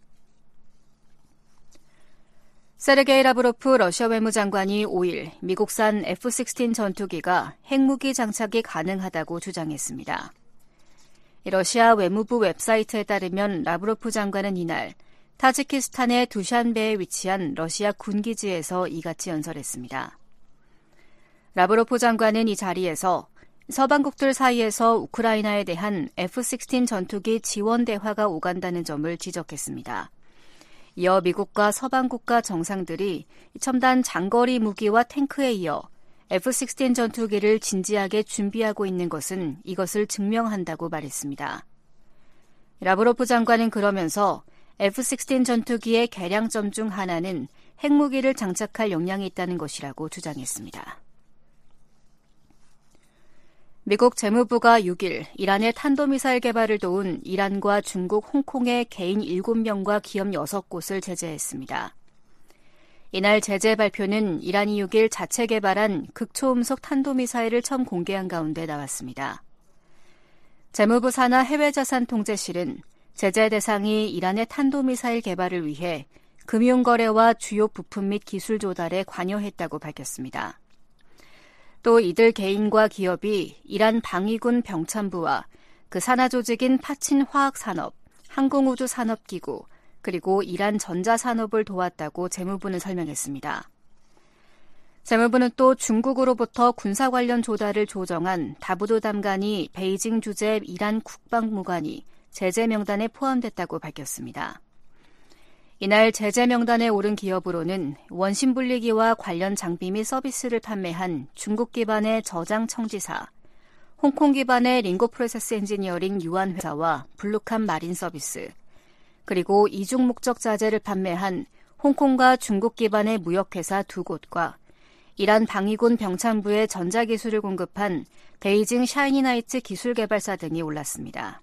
세르게이 라브로프 러시아 외무장관이 5일 미국산 F-16 전투기가 핵무기 장착이 가능하다고 주장했습니다. 러시아 외무부 웹사이트에 따르면 라브로프 장관은 이날 타지키스탄의 두샨베에 위치한 러시아 군기지에서 이같이 연설했습니다. 라브로프 장관은 이 자리에서 서방국들 사이에서 우크라이나에 대한 F-16 전투기 지원 대화가 오간다는 점을 지적했습니다. 이어 미국과 서방국가 정상들이 첨단 장거리 무기와 탱크에 이어 F-16 전투기를 진지하게 준비하고 있는 것은 이것을 증명한다고 말했습니다. 라브로프 장관은 그러면서 F-16 전투기의 개량점 중 하나는 핵무기를 장착할 역량이 있다는 것이라고 주장했습니다. 미국 재무부가 6일 이란의 탄도미사일 개발을 도운 이란과 중국, 홍콩의 개인 7명과 기업 6곳을 제재했습니다. 이날 제재 발표는 이란이 6일 자체 개발한 극초음속 탄도미사일을 처음 공개한 가운데 나왔습니다. 재무부 산하 해외자산통제실은 제재 대상이 이란의 탄도미사일 개발을 위해 금융거래와 주요 부품 및 기술 조달에 관여했다고 밝혔습니다. 또 이들 개인과 기업이 이란 방위군 병참부와 그 산하 조직인 파친 화학산업, 항공우주산업기구, 그리고 이란 전자산업을 도왔다고 재무부는 설명했습니다. 재무부는 또 중국으로부터 군사 관련 조달을 조정한 다부드 담간이 베이징 주재 이란 국방무관이 제재 명단에 포함됐다고 밝혔습니다. 이날 제재 명단에 오른 기업으로는 원심 분리기와 관련 장비 및 서비스를 판매한 중국 기반의 저장 청지사, 홍콩 기반의 링고 프로세스 엔지니어링 유한회사와 블루캄 마린 서비스, 그리고 이중 목적 자재를 판매한 홍콩과 중국 기반의 무역회사 2곳과 이란 방위군 병참부의 전자기술을 공급한 베이징 샤이니나이트 기술개발사 등이 올랐습니다.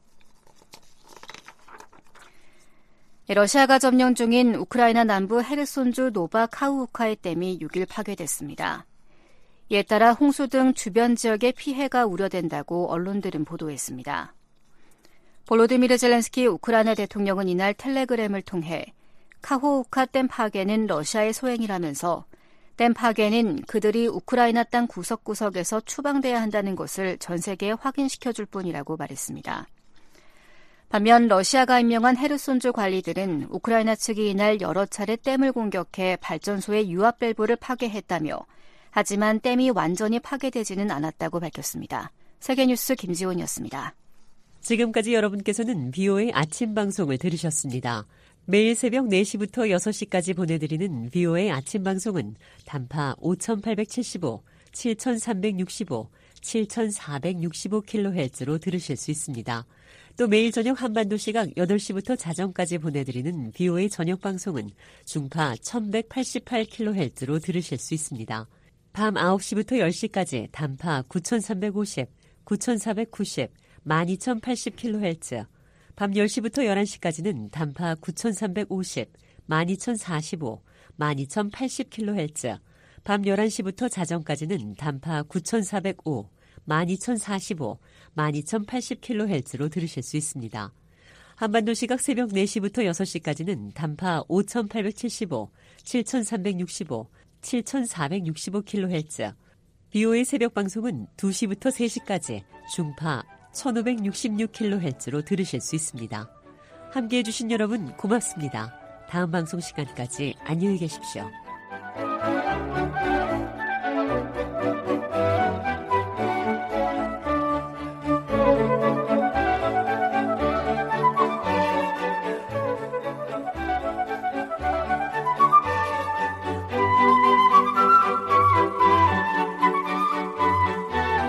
러시아가 점령 중인 우크라이나 남부 헤르손주 노바카우우카의 댐이 6일 파괴됐습니다. 이에 따라 홍수 등 주변 지역에 피해가 우려된다고 언론들은 보도했습니다. 볼로디미르 젤렌스키 우크라이나 대통령은 이날 텔레그램을 통해 카호우카 댐 파괴는 러시아의 소행이라면서 댐 파괴는 그들이 우크라이나 땅 구석구석에서 추방돼야 한다는 것을 전 세계에 확인시켜줄 뿐이라고 말했습니다. 반면 러시아가 임명한 헤르손주 관리들은 우크라이나 측이 이날 여러 차례 댐을 공격해 발전소의 유압 밸브를 파괴했다며 하지만 댐이 완전히 파괴되지는 않았다고 밝혔습니다. 세계뉴스 김지원이었습니다. 지금까지 여러분께서는 VOA 아침 방송을 들으셨습니다. 매일 새벽 4시부터 6시까지 보내드리는 VOA 아침 방송은 단파 5875, 7365, 7465kHz로 들으실 수 있습니다. 또 매일 저녁 한반도 시각 8시부터 자정까지 보내드리는 VOA 저녁 방송은 중파 1188kHz로 들으실 수 있습니다. 밤 9시부터 10시까지 단파 9350, 9490, 12080kHz, 밤 10시부터 11시까지는 단파 9350, 12045, 12080kHz, 밤 11시부터 자정까지는 단파 9405, 12045, 12080kHz로 들으실 수 있습니다. 한반도 시각 새벽 4시부터 6시까지는 단파 5875, 7365, 7465kHz, BO의 새벽 방송은 2시부터 3시까지 중파 1566kHz로 들으실 수 있습니다. 함께해 주신 여러분 고맙습니다. 다음 방송 시간까지 안녕히 계십시오.